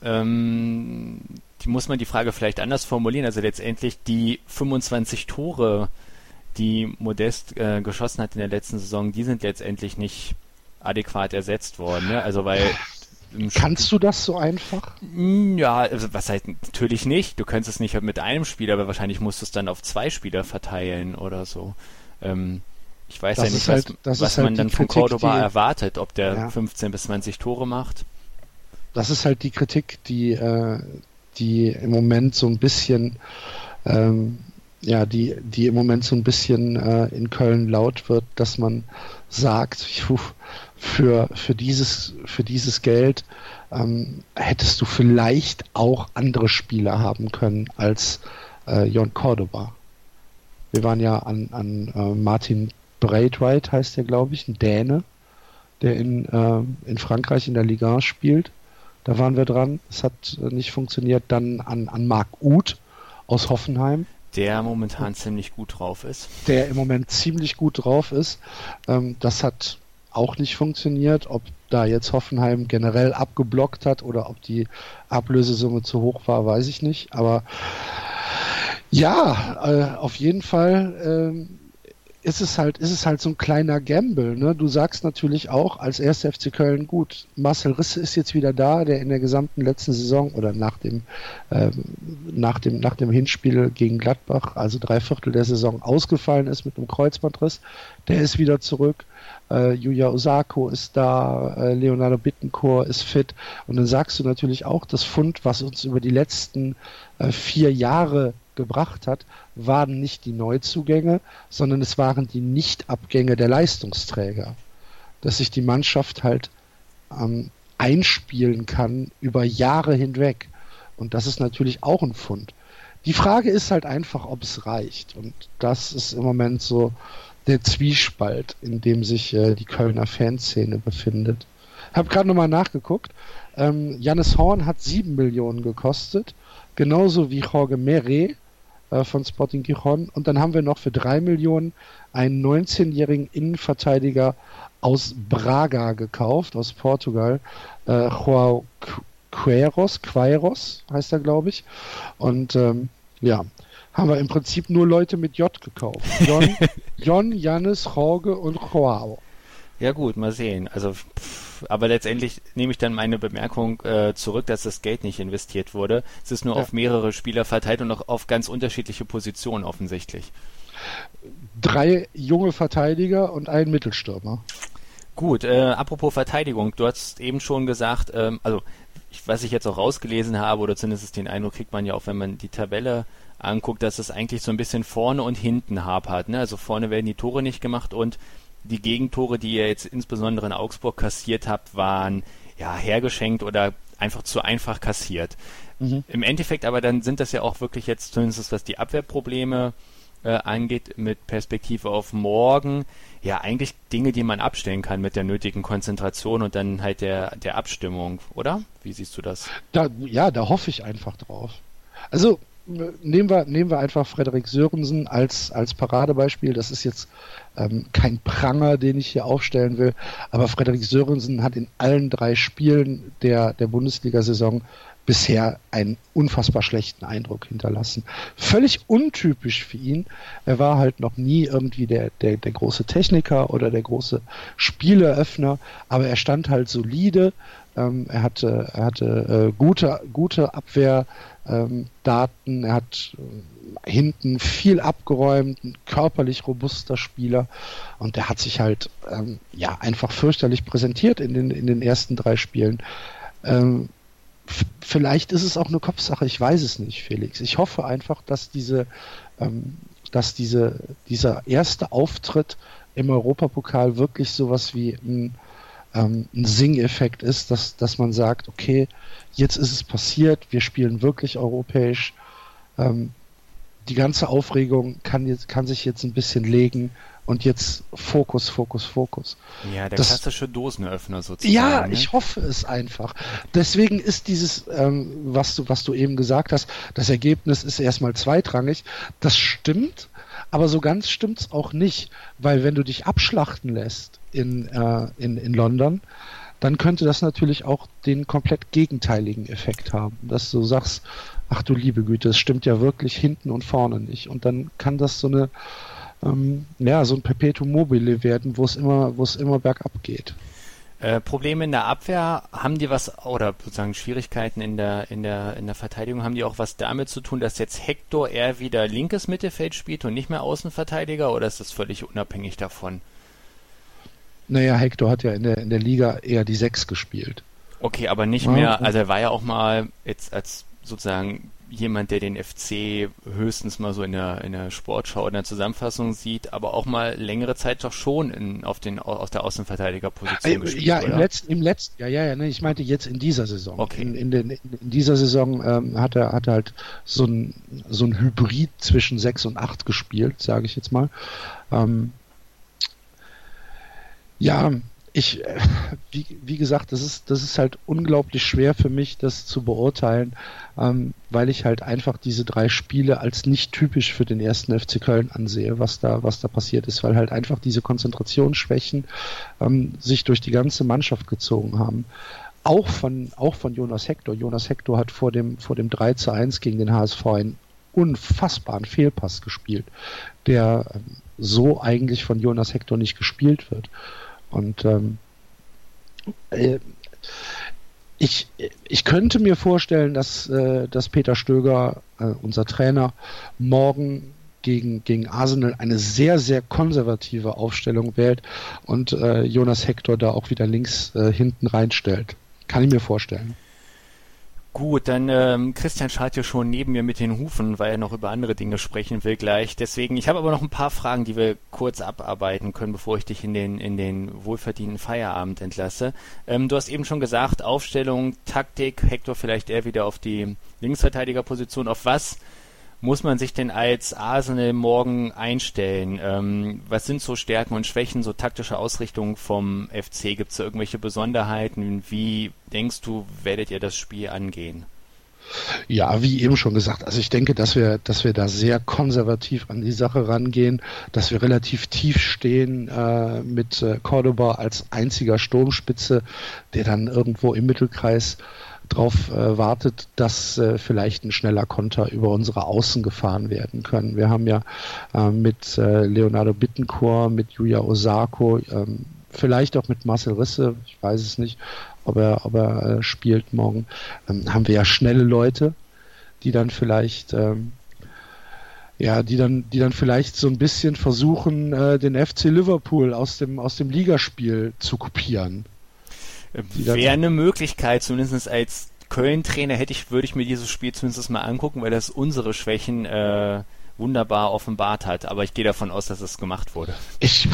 ähm, die muss man die Frage vielleicht anders formulieren, also letztendlich die fünfundzwanzig Tore, die Modest äh, geschossen hat in der letzten Saison, die sind letztendlich nicht adäquat ersetzt worden, ne? Also weil kannst du das so einfach? Ja, also was heißt natürlich nicht. Du könntest es nicht mit einem Spieler, aber wahrscheinlich musst du es dann auf zwei Spieler verteilen oder so. Ähm, ich weiß das ja nicht, halt, was, was halt man dann von Cordoba die, erwartet, ob der ja. fünfzehn bis zwanzig Tore macht. Das ist halt die Kritik, die, äh, die im Moment so ein bisschen ähm, ja, die, die im Moment so ein bisschen äh, in Köln laut wird, dass man sagt, pfuh, für, für, dieses, für dieses Geld ähm, hättest du vielleicht auch andere Spieler haben können als äh, Jon Cordoba. Wir waren ja an, an äh, Martin Braithwaite, heißt der, glaube ich, ein Däne, der in, äh, in Frankreich in der Liga spielt. Da waren wir dran. Es hat äh, nicht funktioniert. Dann an, an Marc Uth aus Hoffenheim. Der momentan ziemlich gut drauf ist. Der im Moment ziemlich gut drauf ist. Ähm, das hat auch nicht funktioniert. Ob da jetzt Hoffenheim generell abgeblockt hat oder ob die Ablösesumme zu hoch war, weiß ich nicht. Aber ja, äh, auf jeden Fall äh, ist es halt, ist es halt so ein kleiner Gamble, ne? Du sagst natürlich auch als erster F C Köln, gut, Marcel Risse ist jetzt wieder da, der in der gesamten letzten Saison oder nach dem, ähm, nach dem, nach dem Hinspiel gegen Gladbach, also drei Viertel der Saison ausgefallen ist mit einem Kreuzbandriss. Der ist wieder zurück. Äh, Yuya Osako ist da, äh, Leonardo Bittencourt ist fit. Und dann sagst du natürlich auch, das Fund, was uns über die letzten äh, vier Jahre gebracht hat, waren nicht die Neuzugänge, sondern es waren die Nichtabgänge der Leistungsträger. Dass sich die Mannschaft halt ähm, einspielen kann über Jahre hinweg. Und das ist natürlich auch ein Fund. Die Frage ist halt einfach, ob es reicht. Und das ist im Moment so der Zwiespalt, in dem sich äh, die Kölner Fanszene befindet. Ich habe gerade nochmal nachgeguckt. Ähm, Jannis Horn hat sieben Millionen gekostet, genauso wie Jorge Mere äh, von Sporting Gijón. Und dann haben wir noch für drei Millionen einen neunzehnjährigen Innenverteidiger aus Braga gekauft, aus Portugal. Äh, João Queiroz, Queiroz heißt er, glaube ich. Und ähm, ja, haben wir im Prinzip nur Leute mit J gekauft. Jon, Jon, Jannis, Jorge und Joao. Ja gut, mal sehen. Also, pff, aber letztendlich nehme ich dann meine Bemerkung äh, zurück, dass das Geld nicht investiert wurde. Es ist nur ja. auf mehrere Spieler verteilt und auch auf ganz unterschiedliche Positionen offensichtlich. Drei junge Verteidiger und ein Mittelstürmer. Gut, äh, apropos Verteidigung, du hast eben schon gesagt, ähm, also ich, was ich jetzt auch rausgelesen habe, oder zumindest den Eindruck kriegt man ja auch, wenn man die Tabelle anguckt, dass es eigentlich so ein bisschen vorne und hinten hapert. Ne? Also vorne werden die Tore nicht gemacht und die Gegentore, die ihr jetzt insbesondere in Augsburg kassiert habt, waren ja hergeschenkt oder einfach zu einfach kassiert. Mhm. Im Endeffekt aber dann sind das ja auch wirklich jetzt, zumindest was die Abwehrprobleme äh, angeht, mit Perspektive auf morgen, ja eigentlich Dinge, die man abstellen kann mit der nötigen Konzentration und dann halt der, der Abstimmung, oder? Wie siehst du das? Da, ja, da hoffe ich einfach drauf. Also Nehmen wir, nehmen wir einfach Frederik Sörensen als, als Paradebeispiel. Das ist jetzt ähm, kein Pranger, den ich hier aufstellen will, aber Frederik Sörensen hat in allen drei Spielen der, der Bundesliga-Saison bisher einen unfassbar schlechten Eindruck hinterlassen. Völlig untypisch für ihn. Er war halt noch nie irgendwie der, der, der große Techniker oder der große Spieleröffner, aber er stand halt solide. Ähm, er hatte, er hatte äh, gute, gute Abwehr. Ähm, Daten, er hat äh, hinten viel abgeräumt, ein körperlich robuster Spieler und der hat sich halt ähm, ja einfach fürchterlich präsentiert in den, in den ersten drei Spielen. Ähm, f- vielleicht ist es auch eine Kopfsache, ich weiß es nicht, Felix. Ich hoffe einfach, dass diese, ähm, dass diese, dieser erste Auftritt im Europapokal wirklich sowas wie ein ein Sing-Effekt ist, dass, dass man sagt, okay, jetzt ist es passiert, wir spielen wirklich europäisch, ähm, die ganze Aufregung kann, jetzt, kann sich jetzt ein bisschen legen und jetzt Fokus, Fokus, Fokus. Ja, der das, klassische Dosenöffner sozusagen. Ja, ne? Ich hoffe es einfach. Deswegen ist dieses, ähm, was du, was du eben gesagt hast, das Ergebnis ist erstmal zweitrangig. Das stimmt, aber so ganz stimmt's auch nicht, weil wenn du dich abschlachten lässt in, äh, in, in London, dann könnte das natürlich auch den komplett gegenteiligen Effekt haben, dass du sagst, ach du liebe Güte, es stimmt ja wirklich hinten und vorne nicht. Und dann kann das so eine, ähm, ja, so ein Perpetuum mobile werden, wo es immer, wo es immer bergab geht. Äh, Probleme in der Abwehr, haben die was, oder sozusagen Schwierigkeiten in der, in der, in der Verteidigung, haben die auch was damit zu tun, dass jetzt Hector eher wieder linkes Mittelfeld spielt und nicht mehr Außenverteidiger, oder ist das völlig unabhängig davon? Naja, Hector hat ja in der, in der Liga eher die Sechs gespielt. Okay, aber nicht ja, mehr, also er war ja auch mal jetzt als sozusagen jemand, der den F C höchstens mal so in der, in der Sportschau, in der Zusammenfassung sieht, aber auch mal längere Zeit doch schon in, auf den, aus der Außenverteidigerposition äh, gespielt, Ja, oder? im letzten, im letzten, ja, ja, ja, ne, ich meinte jetzt in dieser Saison. Okay. In, in, den, in dieser Saison ähm, hat er hat er halt so ein, so ein Hybrid zwischen sechs und acht gespielt, sage ich jetzt mal. Ähm, ja, ich, äh, wie, wie gesagt, das ist, das ist halt unglaublich schwer für mich, das zu beurteilen, ähm, weil ich halt einfach diese drei Spiele als nicht typisch für den ersten F C Köln ansehe, was da, was da passiert ist, weil halt einfach diese Konzentrationsschwächen ähm, sich durch die ganze Mannschaft gezogen haben. Auch von, auch von Jonas Hector. Jonas Hector hat vor dem, vor dem drei zu eins gegen den H S V einen unfassbaren Fehlpass gespielt, der ähm, so eigentlich von Jonas Hector nicht gespielt wird. Und ähm, äh, ich, ich könnte mir vorstellen, dass, äh, dass Peter Stöger, äh, unser Trainer, morgen gegen, gegen Arsenal eine sehr, sehr konservative Aufstellung wählt und äh, Jonas Hector da auch wieder links äh, hinten reinstellt. Kann ich mir vorstellen. Gut, dann ähm, Christian scharrt hier schon neben mir mit den Hufen, weil er noch über andere Dinge sprechen will gleich. Deswegen, ich habe aber noch ein paar Fragen, die wir kurz abarbeiten können, bevor ich dich in den in den wohlverdienten Feierabend entlasse. Ähm, du hast eben schon gesagt, Aufstellung, Taktik, Hector vielleicht eher wieder auf die Linksverteidigerposition. Auf was muss man sich denn als Arsenal morgen einstellen? Ähm, was sind so Stärken und Schwächen, so taktische Ausrichtung vom F C? Gibt es da irgendwelche Besonderheiten? Wie denkst du, werdet ihr das Spiel angehen? Ja, wie eben schon gesagt, also ich denke, dass wir, dass wir da sehr konservativ an die Sache rangehen, dass wir relativ tief stehen äh, mit äh, Cordoba als einziger Sturmspitze, der dann irgendwo im Mittelkreis drauf äh, wartet, dass äh, vielleicht ein schneller Konter über unsere Außen gefahren werden können. Wir haben ja äh, mit äh, Leonardo Bittencourt, mit Yuya Osako, ähm, vielleicht auch mit Marcel Risse, ich weiß es nicht, ob er, ob er äh, spielt morgen, ähm, haben wir ja schnelle Leute, die dann vielleicht ähm, ja, die dann, die dann vielleicht so ein bisschen versuchen, äh, den F C Liverpool aus dem, aus dem Ligaspiel zu kopieren. Wäre eine Möglichkeit, zumindest als Köln-Trainer hätte ich, würde ich mir dieses Spiel zumindest mal angucken, weil das unsere Schwächen äh, wunderbar offenbart hat. Aber ich gehe davon aus, dass es gemacht wurde. Ich,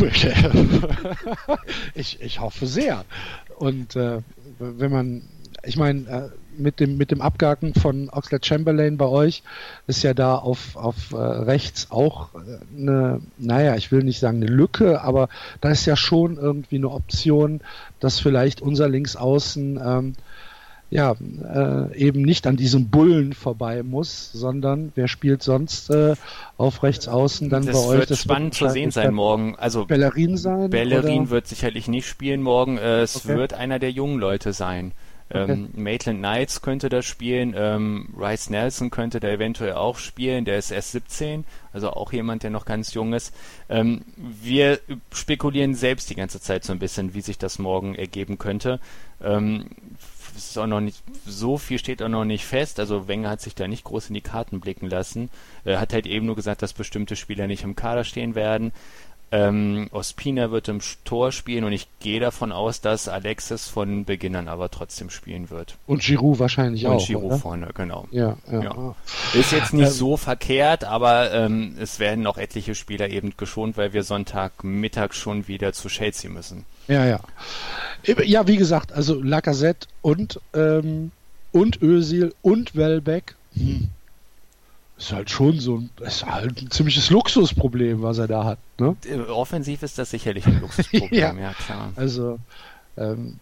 ich, ich hoffe sehr. Und äh, wenn man, ich meine, äh, mit dem, mit dem Abgaken von Oxlade-Chamberlain bei euch ist ja da auf, auf äh, rechts auch eine, naja, ich will nicht sagen eine Lücke, aber da ist ja schon irgendwie eine Option, dass vielleicht unser Linksaußen ähm, ja, äh, eben nicht an diesem Bullen vorbei muss, sondern wer spielt sonst äh, auf Rechtsaußen dann das bei euch? Wird das wird spannend zu sehen sein morgen. Also Bellerin sein? Bellerin oder? Wird sicherlich nicht spielen morgen. Es Okay. wird einer der jungen Leute sein. Okay. Ähm, Maitland Niles könnte da spielen, ähm, Rice Nelson könnte da eventuell auch spielen, der ist erst siebzehn, also auch jemand, der noch ganz jung ist. Ähm, wir spekulieren selbst die ganze Zeit so ein bisschen, wie sich das morgen ergeben könnte. Ähm, ist auch noch nicht, so viel steht auch noch nicht fest, also Wenger hat sich da nicht groß in die Karten blicken lassen. Er hat halt eben nur gesagt, dass bestimmte Spieler nicht im Kader stehen werden. Ähm, Ospina wird im Tor spielen und ich gehe davon aus, dass Alexis von Beginn an aber trotzdem spielen wird. Und Giroud wahrscheinlich und auch. Und Giroud oder? vorne, genau. Ja, ja. Ja. Ist jetzt nicht Ähm, so verkehrt, aber ähm, es werden noch etliche Spieler eben geschont, weil wir Sonntagmittag schon wieder zu Chelsea müssen. Ja, ja. Ja, wie gesagt, also Lacazette und, ähm, und Özil und Welbeck. Hm. Ist halt schon so ein, ist halt ein ziemliches Luxusproblem, was er da hat. Ne? Offensiv ist das sicherlich ein Luxusproblem, ja. ja klar. Also, ähm,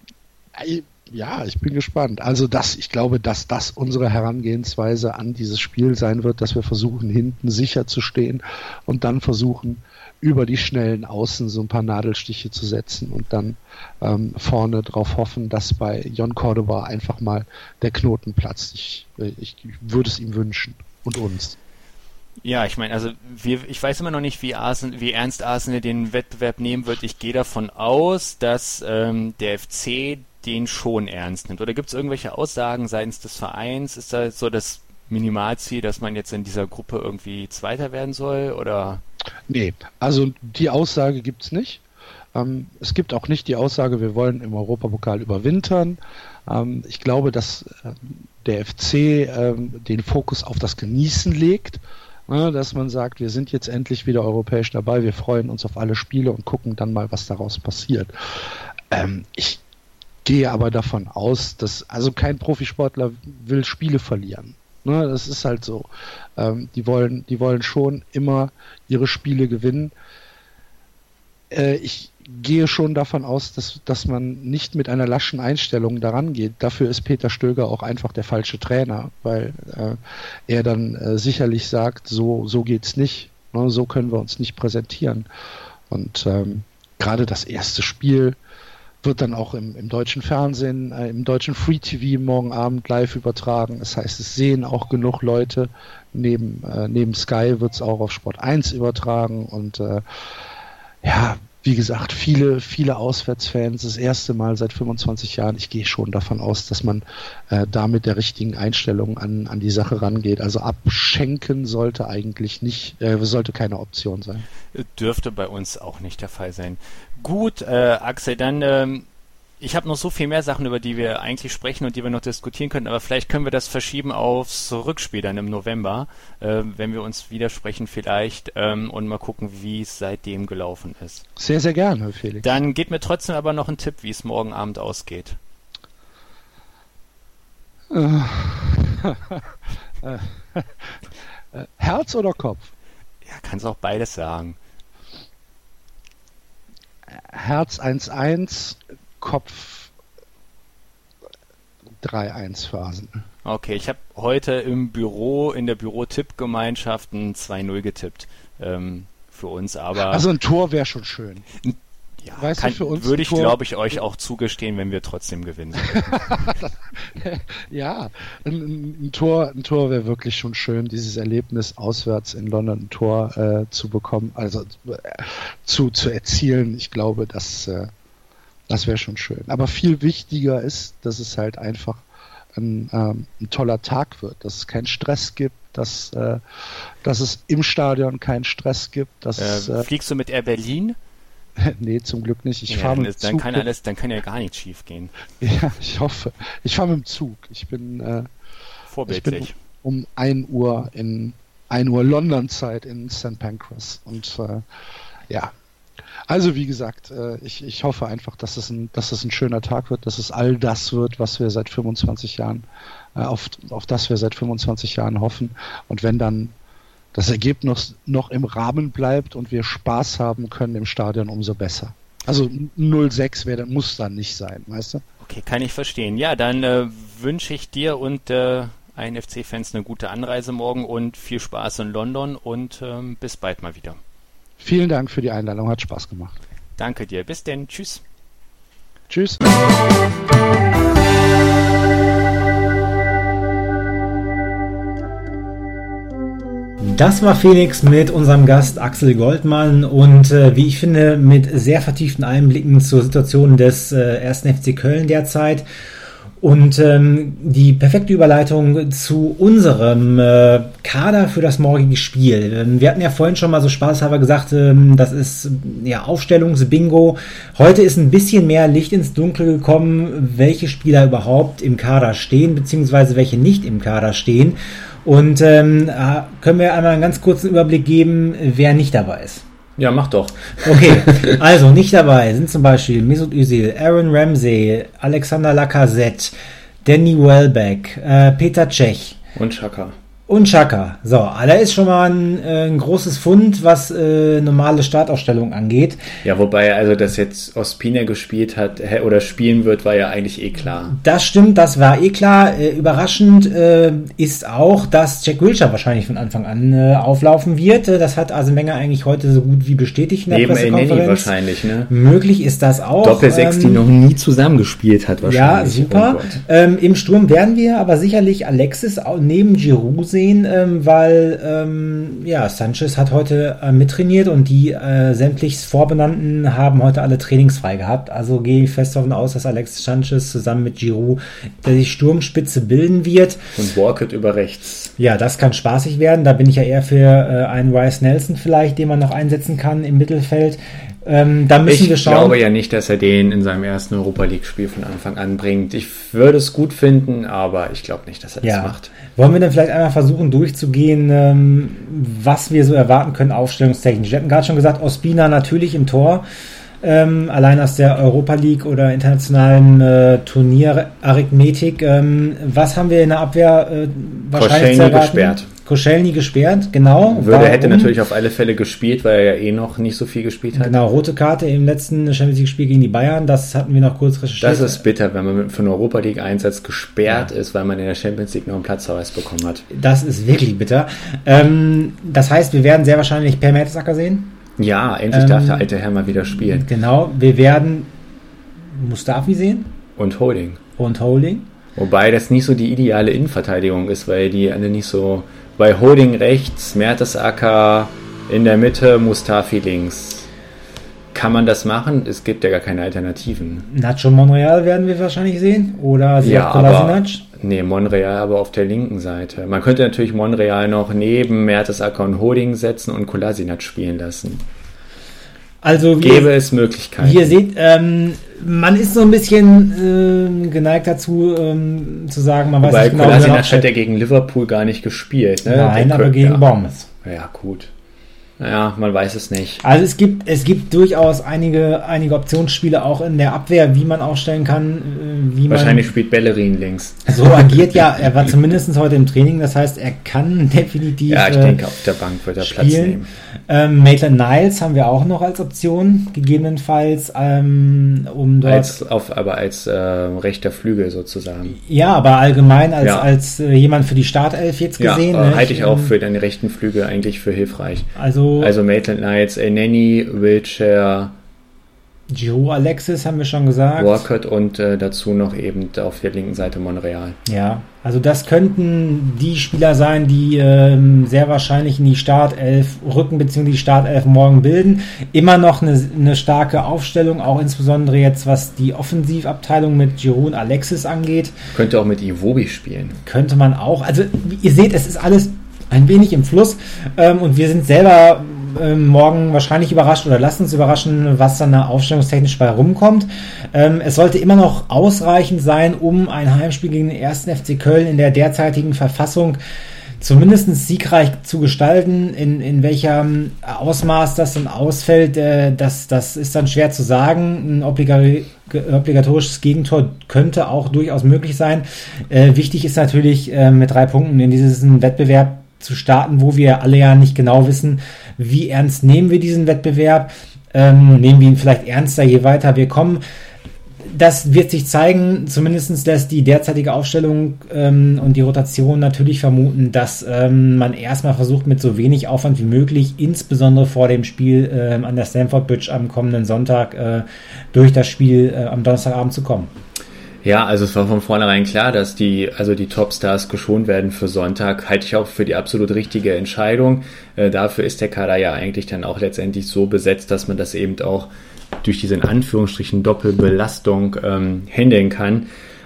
ja, ich bin gespannt. Also, das, ich glaube, dass das unsere Herangehensweise an dieses Spiel sein wird, dass wir versuchen, hinten sicher zu stehen und dann versuchen, über die schnellen Außen so ein paar Nadelstiche zu setzen und dann ähm, vorne drauf hoffen, dass bei Jon Cordoba einfach mal der Knoten platzt. Ich, ich würde es ihm wünschen. Und uns. Ja, ich meine, also wir, ich weiß immer noch nicht, wie, Arsenal, wie ernst Arsenal den Wettbewerb nehmen wird. Ich gehe davon aus, dass ähm, der F C den schon ernst nimmt. Oder gibt es irgendwelche Aussagen seitens des Vereins? Ist da so das Minimalziel, dass man jetzt in dieser Gruppe irgendwie Zweiter werden soll? Oder? Nee, also die Aussage gibt es nicht. Ähm, es gibt auch nicht die Aussage, wir wollen im Europapokal überwintern. Ähm, ich glaube, dass äh, der F C äh, den Fokus auf das Genießen legt, äh, dass man sagt, wir sind jetzt endlich wieder europäisch dabei, wir freuen uns auf alle Spiele und gucken dann mal, was daraus passiert. Ähm, ich gehe aber davon aus, dass also kein Profisportler will Spiele verlieren. Ne, das ist halt so. Ähm, die wollen, die wollen schon immer ihre Spiele gewinnen. Äh, ich gehe schon davon aus, dass, dass man nicht mit einer laschen Einstellung daran geht. Dafür ist Peter Stöger auch einfach der falsche Trainer, weil äh, er dann äh, sicherlich sagt, so, so geht's nicht. Ne, so können wir uns nicht präsentieren. Und ähm, gerade das erste Spiel wird dann auch im, im deutschen Fernsehen, äh, im deutschen Free-T V morgen Abend live übertragen. Das heißt, es sehen auch genug Leute. Neben, äh, neben Sky wird es auch auf Sport eins übertragen. Und äh, ja, wie gesagt, viele, viele Auswärtsfans, das erste Mal seit fünfundzwanzig Jahren. Ich gehe schon davon aus, dass man äh, da mit der richtigen Einstellung an, an die Sache rangeht. Also abschenken sollte eigentlich nicht, äh, sollte keine Option sein. Dürfte bei uns auch nicht der Fall sein. Gut, äh, Axel, dann ähm, ich habe noch so viel mehr Sachen, über die wir eigentlich sprechen und die wir noch diskutieren können, aber vielleicht können wir das verschieben aufs Rückspiel dann im November, äh, wenn wir uns widersprechen vielleicht ähm, und mal gucken, wie es seitdem gelaufen ist. Sehr, sehr gerne, Herr Felix. Dann geht mir trotzdem aber noch ein Tipp, wie es morgen Abend ausgeht. Herz oder Kopf? Ja, kannst auch beides sagen. Herz eins eins, Kopf drei eins für Arsenal. Okay, ich habe heute im Büro, in der Büro-Tipp-Gemeinschaft ein zwei null getippt ähm, für uns, aber... Also ein Tor wäre schon schön. Ja, weißt kann, du, für uns würde ich, Tor... glaube ich, euch auch zugestehen, wenn wir trotzdem gewinnen. Ja, ein, ein Tor, ein Tor wäre wirklich schon schön, dieses Erlebnis auswärts in London ein Tor äh, zu bekommen, also äh, zu, zu erzielen. Ich glaube, das, äh, das wäre schon schön. Aber viel wichtiger ist, dass es halt einfach ein, ähm, ein toller Tag wird, dass es keinen Stress gibt, dass, äh, dass es im Stadion keinen Stress gibt. Dass, äh, äh, fliegst du mit Air Berlin? Nee, zum Glück nicht. Ich ja, fahre mit dann, dem dann Zug. kann alles, dann kann ja gar nichts schief gehen. Ja, ich hoffe. Ich fahre mit dem Zug. Ich bin, äh, Vorbildlich. ich bin um ein Uhr in ein Uhr London-Zeit in Sankt Pancras. Und äh, ja, also wie gesagt, äh, ich, ich hoffe einfach, dass es, ein, dass es ein schöner Tag wird, dass es all das wird, was wir seit fünfundzwanzig Jahren, äh, auf, auf das wir seit fünfundzwanzig Jahren hoffen. Und wenn dann das Ergebnis noch im Rahmen bleibt und wir Spaß haben können im Stadion, umso besser. Also null sechs wäre, muss dann nicht sein, weißt du? Okay, kann ich verstehen. Ja, dann äh, wünsche ich dir und äh, allen F C-Fans eine gute Anreise morgen und viel Spaß in London und ähm, bis bald mal wieder. Vielen Dank für die Einladung, hat Spaß gemacht. Danke dir. Bis denn. Tschüss. Tschüss. Das war Felix mit unserem Gast Axel Goldmann und äh, wie ich finde mit sehr vertieften Einblicken zur Situation des äh, ersten F C Köln derzeit und ähm, die perfekte Überleitung zu unserem äh, Kader für das morgige Spiel. Ähm, wir hatten ja vorhin schon mal so spaßhalber gesagt, ähm, das ist ja Aufstellungsbingo. Heute ist ein bisschen mehr Licht ins Dunkel gekommen, welche Spieler überhaupt im Kader stehen, beziehungsweise welche nicht im Kader stehen. Und ähm, können wir einmal einen ganz kurzen Überblick geben, wer nicht dabei ist? Ja, mach doch. Okay, also nicht dabei sind zum Beispiel Mesut Özil, Aaron Ramsey, Alexander Lacazette, Danny Welbeck, äh, Peter Cech. Und Xhaka. Und Xhaka. So, da ist schon mal ein, äh, ein großes Fund, was äh, normale Startaufstellung angeht. Ja, wobei, also, dass jetzt Ospina gespielt hat oder spielen wird, war ja eigentlich eh klar. Das stimmt, das war eh klar. Äh, überraschend äh, ist auch, dass Jack Wilshere wahrscheinlich von Anfang an äh, auflaufen wird. Das hat Arsene Wenger eigentlich heute so gut wie bestätigt in der Neben Pressekonferenz. Elneny wahrscheinlich, ne? Möglich ist das auch. Doppelsechs, ähm, die noch nie zusammengespielt hat wahrscheinlich. Ja, super. Oh ähm, Im Sturm werden wir aber sicherlich Alexis neben Giroud sehen. gesehen, ähm, weil ähm, ja, Sanchez hat heute äh, mittrainiert und die äh, sämtlichst Vorbenannten haben heute alle trainingsfrei gehabt. Also gehe ich fest davon aus, dass Alexis Sanchez zusammen mit Giroud die Sturmspitze bilden wird. Und Walcott über rechts. Ja, das kann spaßig werden. Da bin ich ja eher für äh, einen Rice Nelson vielleicht, den man noch einsetzen kann im Mittelfeld. Ähm, da müssen ich wir schauen. Ich glaube ja nicht, dass er den in seinem ersten Europa-League-Spiel von Anfang an bringt. Ich würde es gut finden, aber ich glaube nicht, dass er ja. das macht. Wollen wir dann vielleicht einmal versuchen durchzugehen, ähm, was wir so erwarten können aufstellungstechnisch? Wir hatten gerade schon gesagt, Ospina natürlich im Tor. Ähm, allein aus der Europa League oder internationalen äh, Turnierarithmetik. Ähm, was haben wir in der Abwehr äh, wahrscheinlich zu erwarten? Gesperrt. Koscielny gesperrt, genau. Würde, hätte natürlich auf alle Fälle gespielt, weil er ja eh noch nicht so viel gespielt hat. Genau, rote Karte im letzten Champions League-Spiel gegen die Bayern, das hatten wir noch kurz recherchiert. Das ist bitter, wenn man für einen Europa League-Einsatz gesperrt ja. ist, weil man in der Champions League noch einen Platzverweis bekommen hat. Das ist wirklich bitter. Ähm, das heißt, wir werden sehr wahrscheinlich Per Mertesacker sehen. Ja, endlich ähm, darf der alte Herr mal wieder spielen. Genau, wir werden Mustafi sehen. Und Holding. Und Holding. Wobei das nicht so die ideale Innenverteidigung ist, weil die alle nicht so... Bei Holding rechts, Mertesacker in der Mitte, Mustafi links. Kann man das machen? Es gibt ja gar keine Alternativen. Nacho Monreal werden wir wahrscheinlich sehen. Oder ja, aber, nee, Monreal aber auf der linken Seite. Man könnte natürlich Monreal noch neben Mertesacker und Holding setzen und Kolasinac spielen lassen. Also gäbe es Möglichkeiten. Wie ihr seht, ähm, man ist so ein bisschen äh, geneigt dazu, ähm, zu sagen, man weiß Wobei nicht genau, Kolasinac hat ja gegen Liverpool gar nicht gespielt. Ne? Nein, aber gegen ja. Bournemouth. Ja, gut. Naja, man weiß es nicht. Also es gibt, es gibt durchaus einige, einige Optionsspiele auch in der Abwehr, wie man aufstellen kann. Wie Wahrscheinlich man, spielt Bellerin links. So agiert ja, er war zumindest heute im Training, das heißt, er kann definitiv Ja, ich äh, denke, auf der Bank wird er spielen. Platz nehmen. Ähm, Maitland-Niles haben wir auch noch als Option, gegebenenfalls, ähm, um dort... Als, auf, aber als äh, rechter Flügel sozusagen. Ja, aber allgemein als, ja. als äh, jemand für die Startelf jetzt gesehen. Ja, äh, ne? halte ich auch für den rechten Flügel eigentlich für hilfreich. Also, also Maitland-Niles, Elneny, Wilshere, Giroud, Alexis haben wir schon gesagt. Walcott und äh, dazu noch eben auf der linken Seite Monreal. Ja, also das könnten die Spieler sein, die ähm, sehr wahrscheinlich in die Startelf rücken, beziehungsweise die Startelf morgen bilden. Immer noch eine, eine starke Aufstellung, auch insbesondere jetzt, was die Offensivabteilung mit Giroud und Alexis angeht. Könnte auch mit Iwobi spielen. Könnte man auch. Also ihr seht, es ist alles ein wenig im Fluss ähm, und wir sind selber ähm, morgen wahrscheinlich überrascht oder lasst uns überraschen, was dann da aufstellungstechnisch bei rumkommt. Ähm, es sollte immer noch ausreichend sein, um ein Heimspiel gegen den ersten F C Köln in der derzeitigen Verfassung zumindest siegreich zu gestalten. In, in welchem Ausmaß das dann ausfällt, äh, das, das ist dann schwer zu sagen. Ein obligatorisch obligatorisches Gegentor könnte auch durchaus möglich sein. Äh, wichtig ist natürlich, äh, mit drei Punkten in diesen Wettbewerb zu starten, wo wir alle ja nicht genau wissen, wie ernst nehmen wir diesen Wettbewerb, ähm, nehmen wir ihn vielleicht ernster, je weiter wir kommen. Das wird sich zeigen, zumindest lässt die derzeitige Aufstellung ähm, und die Rotation natürlich vermuten, dass ähm, man erstmal versucht, mit so wenig Aufwand wie möglich, insbesondere vor dem Spiel ähm, an der Stamford Bridge am kommenden Sonntag, äh, durch das Spiel äh, am Donnerstagabend zu kommen. Ja, also es war von vornherein klar, dass die, also die Topstars geschont werden für Sonntag, halte ich auch für die absolut richtige Entscheidung. Äh, dafür ist der Kader ja eigentlich dann auch letztendlich so besetzt, dass man das eben auch durch diese in Anführungsstrichen Doppelbelastung ähm, handeln kann.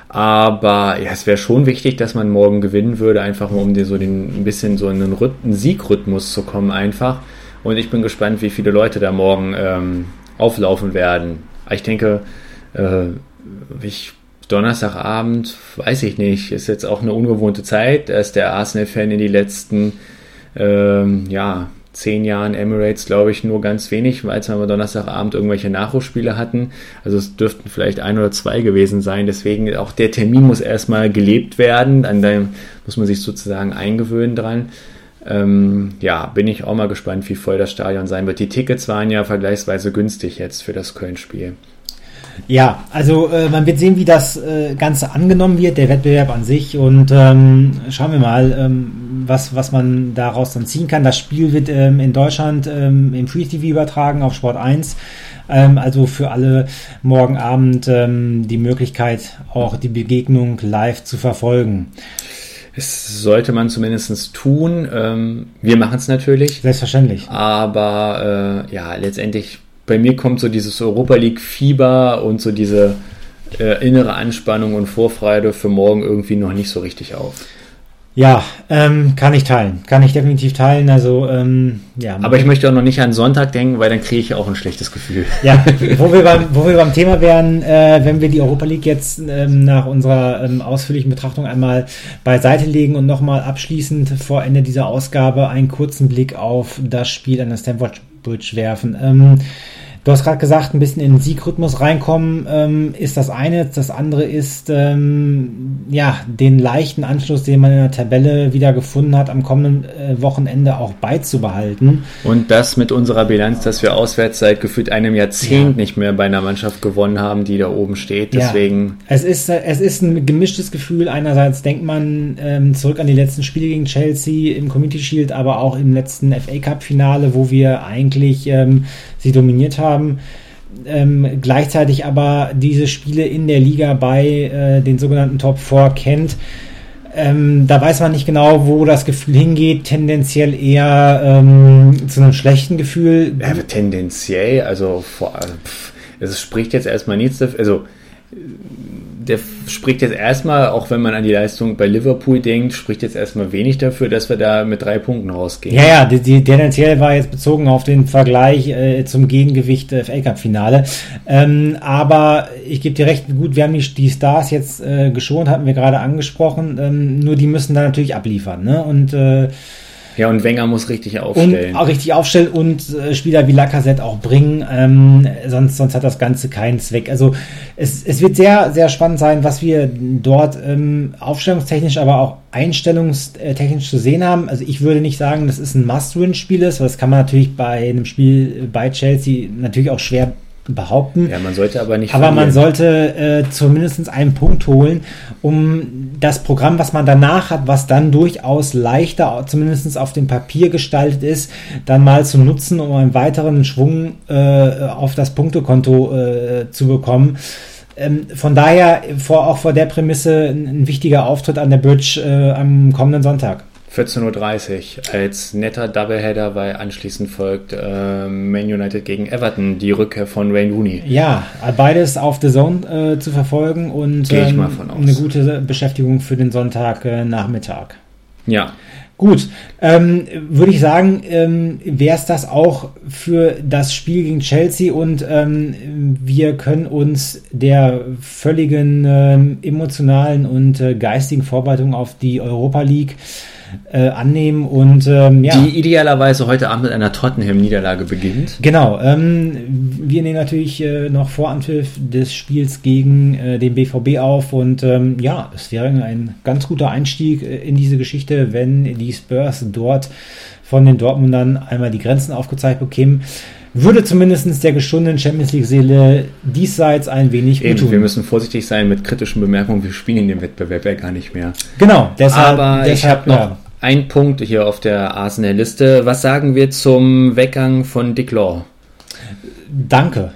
Aber ja, es wäre schon wichtig, dass man morgen gewinnen würde, einfach mal um dir so den, ein bisschen so in einen, Rhyth- einen Siegrhythmus zu kommen einfach. Und ich bin gespannt, wie viele Leute da morgen ähm, auflaufen werden. Ich denke, äh, ich Donnerstagabend, weiß ich nicht, ist jetzt auch eine ungewohnte Zeit. Da ist der Arsenal-Fan in die letzten ähm, ja, zehn Jahren Emirates, glaube ich, nur ganz wenig, weil wir am Donnerstagabend irgendwelche Nachholspiele hatten. Also es dürften vielleicht ein oder zwei gewesen sein. Deswegen auch der Termin muss erstmal gelebt werden. An dem muss man sich sozusagen eingewöhnen dran. Ähm, ja, bin ich auch mal gespannt, wie voll das Stadion sein wird. Die Tickets waren ja vergleichsweise günstig jetzt für das Köln-Spiel. Ja, also äh, man wird sehen, wie das äh, Ganze angenommen wird, der Wettbewerb an sich, und ähm, schauen wir mal, ähm, was, was man daraus dann ziehen kann. Das Spiel wird ähm, in Deutschland ähm, im Free T V übertragen auf Sport eins, ähm, also für alle morgen Abend ähm, die Möglichkeit, auch die Begegnung live zu verfolgen. Es sollte man zumindest tun. Ähm, wir machen es natürlich. Selbstverständlich. Aber äh, ja, letztendlich, bei mir kommt so dieses Europa League-Fieber und so diese äh, innere Anspannung und Vorfreude für morgen irgendwie noch nicht so richtig auf. Ja, ähm, kann ich teilen. Kann ich definitiv teilen. Also, ähm, ja. Aber ich möchte auch noch nicht an Sonntag denken, weil dann kriege ich auch ein schlechtes Gefühl. Ja, wo wir beim, wo wir beim Thema wären, äh, wenn wir die Europa League jetzt ähm, nach unserer ähm, ausführlichen Betrachtung einmal beiseite legen und nochmal abschließend vor Ende dieser Ausgabe einen kurzen Blick auf das Spiel an der Stamford Bridge werfen. Ähm, Du hast gerade gesagt, ein bisschen in den Siegrhythmus reinkommen ähm, ist das eine. Das andere ist, ähm, ja, den leichten Anschluss, den man in der Tabelle wieder gefunden hat, am kommenden äh, Wochenende auch beizubehalten. Und das mit unserer Bilanz, dass wir auswärts seit gefühlt einem Jahrzehnt ja. nicht mehr bei einer Mannschaft gewonnen haben, die da oben steht. Deswegen. Ja. Es ist, es ist ein gemischtes Gefühl. Einerseits denkt man ähm, zurück an die letzten Spiele gegen Chelsea im Community Shield, aber auch im letzten F A Cup Finale, wo wir eigentlich ähm, sie dominiert haben. Ähm, gleichzeitig aber diese Spiele in der Liga bei äh, den sogenannten Top vier kennt. Ähm, da weiß man nicht genau, wo das Gefühl hingeht. Tendenziell eher ähm, zu einem schlechten Gefühl. Ja, tendenziell, also vor, pff, es spricht jetzt erstmal nichts dafür. Also der spricht jetzt erstmal, auch wenn man an die Leistung bei Liverpool denkt, spricht jetzt erstmal wenig dafür, dass wir da mit drei Punkten rausgehen. Ja, ja, die, die tendenziell war jetzt bezogen auf den Vergleich äh, zum Gegengewicht äh, F A Cup Finale. Ähm, aber ich gebe dir recht, gut, wir haben die, die Stars jetzt äh, geschont, hatten wir gerade angesprochen, ähm, nur die müssen da natürlich abliefern, ne? Und äh, Ja, und Wenger muss richtig aufstellen. Und auch richtig aufstellen und äh, Spieler wie Lacazette auch bringen, ähm, sonst, sonst hat das Ganze keinen Zweck. Also es, es wird sehr, sehr spannend sein, was wir dort ähm, aufstellungstechnisch, aber auch einstellungstechnisch zu sehen haben. Also ich würde nicht sagen, dass es ein Must-Win-Spiel ist, weil das kann man natürlich bei einem Spiel bei Chelsea natürlich auch schwer behaupten. Ja, man sollte aber nicht Aber verlieren. man sollte äh, zumindest einen Punkt holen, um das Programm, was man danach hat, was dann durchaus leichter, zumindest auf dem Papier gestaltet ist, dann mal zu nutzen, um einen weiteren Schwung äh, auf das Punktekonto äh, zu bekommen. Ähm, von daher vor, auch vor der Prämisse ein, ein wichtiger Auftritt an der Bridge äh, am kommenden Sonntag. vierzehn Uhr dreißig als netter Doubleheader, weil anschließend folgt äh, Man United gegen Everton, die Rückkehr von Wayne Rooney. Ja, beides auf The Zone äh, zu verfolgen und Gehe ich ähm, mal von aus. eine gute Beschäftigung für den Sonntagnachmittag. Äh, ja. Gut, ähm, würde ich sagen, ähm, wäre es das auch für das Spiel gegen Chelsea und ähm, wir können uns der völligen ähm, emotionalen und äh, geistigen Vorbereitung auf die Europa League Äh, annehmen und ähm, ja. Die idealerweise heute Abend mit einer Tottenham-Niederlage beginnt. Genau, ähm, wir nehmen natürlich äh, noch vor Anpfiff des Spiels gegen äh, den B V B auf und ähm, ja, es wäre ein ganz guter Einstieg äh, in diese Geschichte, wenn die Spurs dort von den Dortmundern einmal die Grenzen aufgezeigt bekämen. Würde zumindest der geschundenen Champions League-Seele diesseits ein wenig gut tun. Wir müssen vorsichtig sein mit kritischen Bemerkungen, wir spielen in dem Wettbewerb ja gar nicht mehr. Genau, deshalb. Aber deshalb, ich habe noch ja. einen Punkt hier auf der Arsenal-Liste. Was sagen wir zum Weggang von Dick Law? Danke.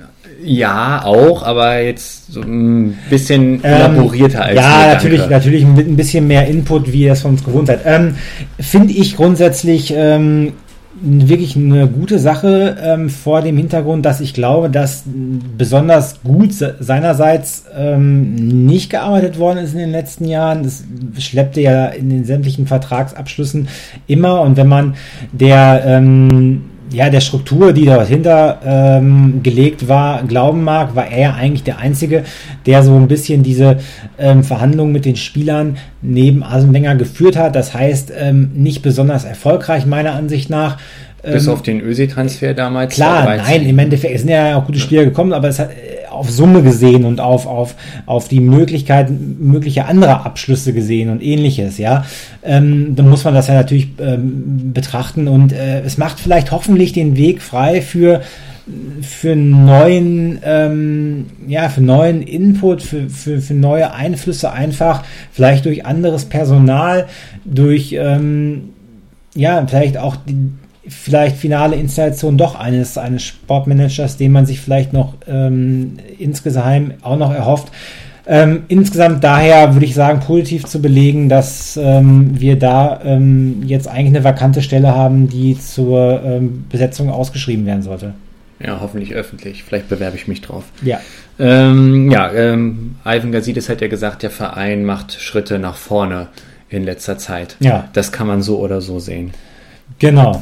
Ja, auch, aber jetzt so ein bisschen elaborierter ähm, als Ja, nur natürlich, Danke. natürlich mit ein bisschen mehr Input, wie ihr es von uns gewohnt seid. Ähm, Finde ich grundsätzlich ähm, wirklich eine gute Sache ähm, vor dem Hintergrund, dass ich glaube, dass besonders gut seinerseits ähm, nicht gearbeitet worden ist in den letzten Jahren. Das schleppte ja in den sämtlichen Vertragsabschlüssen immer und wenn man der ähm, ja, der Struktur, die dahinter ähm, gelegt war, glauben mag, war er ja eigentlich der Einzige, der so ein bisschen diese ähm, Verhandlungen mit den Spielern neben Arsene Wenger geführt hat. Das heißt, ähm, nicht besonders erfolgreich meiner Ansicht nach. Bis ähm, auf den Özil-Transfer damals. Klar, nein, im Endeffekt sind ja auch gute Spieler gekommen, aber es hat auf Summe gesehen und auf, auf, auf die Möglichkeit mögliche andere Abschlüsse gesehen und ähnliches, ja. Ähm, dann muss man das ja natürlich ähm, betrachten und äh, es macht vielleicht hoffentlich den Weg frei für für neuen ähm, ja für neuen Input, für, für, für neue Einflüsse einfach, vielleicht durch anderes Personal, durch ähm, ja, vielleicht auch die vielleicht finale Installation doch eines, eines Sportmanagers, den man sich vielleicht noch ähm, insgeheim auch noch erhofft. Ähm, insgesamt daher würde ich sagen, positiv zu belegen, dass ähm, wir da ähm, jetzt eigentlich eine vakante Stelle haben, die zur ähm, Besetzung ausgeschrieben werden sollte. Ja, hoffentlich öffentlich. Vielleicht bewerbe ich mich drauf. Ja. Ähm, ja, ähm, Ivan Gazidis hat ja gesagt, der Verein macht Schritte nach vorne in letzter Zeit. Ja. Das kann man so oder so sehen. Genau.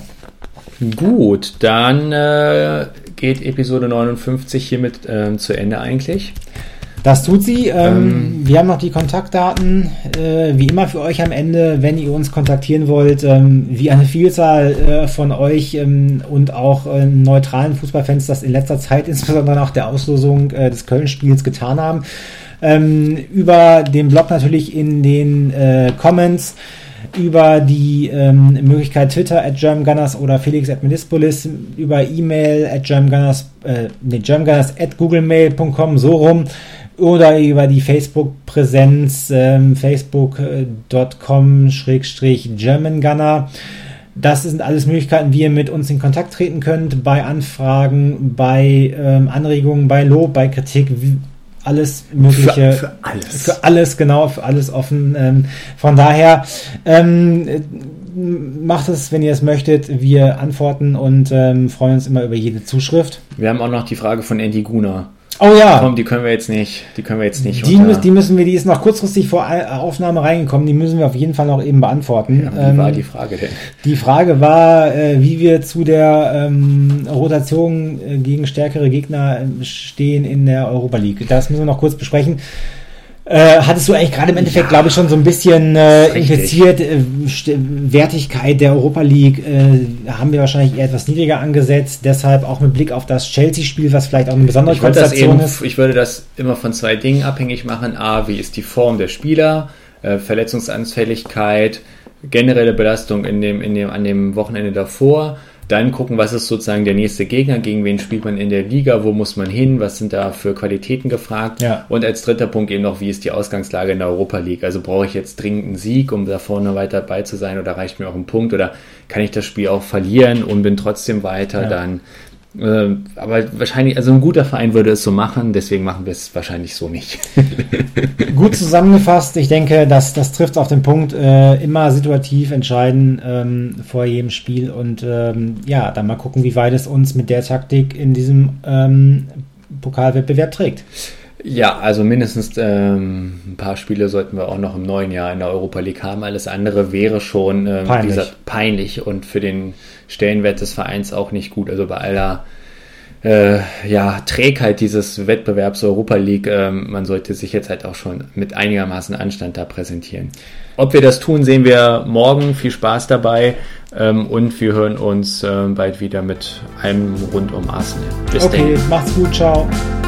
Gut, dann äh, geht Episode neunundfünfzig hiermit äh, zu Ende eigentlich. Das tut sie. Ähm, Ähm, wir haben noch die Kontaktdaten, äh, wie immer für euch am Ende, wenn ihr uns kontaktieren wollt, ähm, wie eine Vielzahl äh, von euch ähm, und auch äh, neutralen Fußballfans das in letzter Zeit, insbesondere nach der Auslosung äh, des Köln-Spiels getan haben. Ähm, über den Blog natürlich in den äh, Comments, über die ähm, Möglichkeit Twitter at germangunners oder Felix at Medispolis, über E-Mail at germangunners, äh, nee, germangunners at googlemail punkt com, so rum, oder über die Facebook-Präsenz ähm, facebook punkt com Schrägstrich germangunner. Das sind alles Möglichkeiten, wie ihr mit uns in Kontakt treten könnt, bei Anfragen, bei ähm, Anregungen, bei Lob, bei Kritik, wie, alles Mögliche. Für, für alles. Für alles, genau, für alles offen. Ähm, von daher ähm, macht es, wenn ihr es möchtet. Wir antworten und ähm, freuen uns immer über jede Zuschrift. Wir haben auch noch die Frage von Andy Guna. Oh ja. Komm, die können wir jetzt nicht, die können wir jetzt nicht. Die, mü- die müssen wir, die ist noch kurzfristig vor Aufnahme reingekommen, die müssen wir auf jeden Fall noch eben beantworten. Ja, wie ähm, war die Frage denn? Die Frage war, äh, wie wir zu der ähm, Rotation äh, gegen stärkere Gegner äh, stehen in der Europa League. Das müssen wir noch kurz besprechen. Äh, hattest du eigentlich gerade im Endeffekt, ja, glaube ich, schon so ein bisschen äh, impliziert, äh, St- Wertigkeit der Europa League äh, haben wir wahrscheinlich eher etwas niedriger angesetzt, deshalb auch mit Blick auf das Chelsea-Spiel, was vielleicht auch eine besondere Ich würde, das Konstellation eben, ist. ich würde das immer von zwei Dingen abhängig machen. A, wie ist die Form der Spieler, äh, Verletzungsanfälligkeit, generelle Belastung in dem, in dem, an dem Wochenende davor. Dann gucken, was ist sozusagen der nächste Gegner, gegen wen spielt man in der Liga, wo muss man hin, was sind da für Qualitäten gefragt. Ja. Und als dritter Punkt eben noch, wie ist die Ausgangslage in der Europa League. Also brauche ich jetzt dringend einen Sieg, um da vorne weiter dabei zu sein, oder reicht mir auch ein Punkt, oder kann ich das Spiel auch verlieren und bin trotzdem weiter, ja. dann... Äh, aber wahrscheinlich, also ein guter Verein würde es so machen, deswegen machen wir es wahrscheinlich so nicht. Gut zusammengefasst, ich denke, das, das trifft auf den Punkt, äh, immer situativ entscheiden ähm, vor jedem Spiel und ähm, ja, dann mal gucken, wie weit es uns mit der Taktik in diesem ähm, Pokalwettbewerb trägt. Ja, also mindestens ähm, ein paar Spiele sollten wir auch noch im neuen Jahr in der Europa League haben. Alles andere wäre schon ähm, peinlich. Dieser, peinlich und für den Stellenwert des Vereins auch nicht gut. Also bei aller äh, ja, Trägheit dieses Wettbewerbs Europa League, ähm, man sollte sich jetzt halt auch schon mit einigermaßen Anstand da präsentieren. Ob wir das tun, sehen wir morgen. Viel Spaß dabei ähm, und wir hören uns äh, bald wieder mit einem rund um Arsenal. Bis okay, dann. Macht's gut, ciao.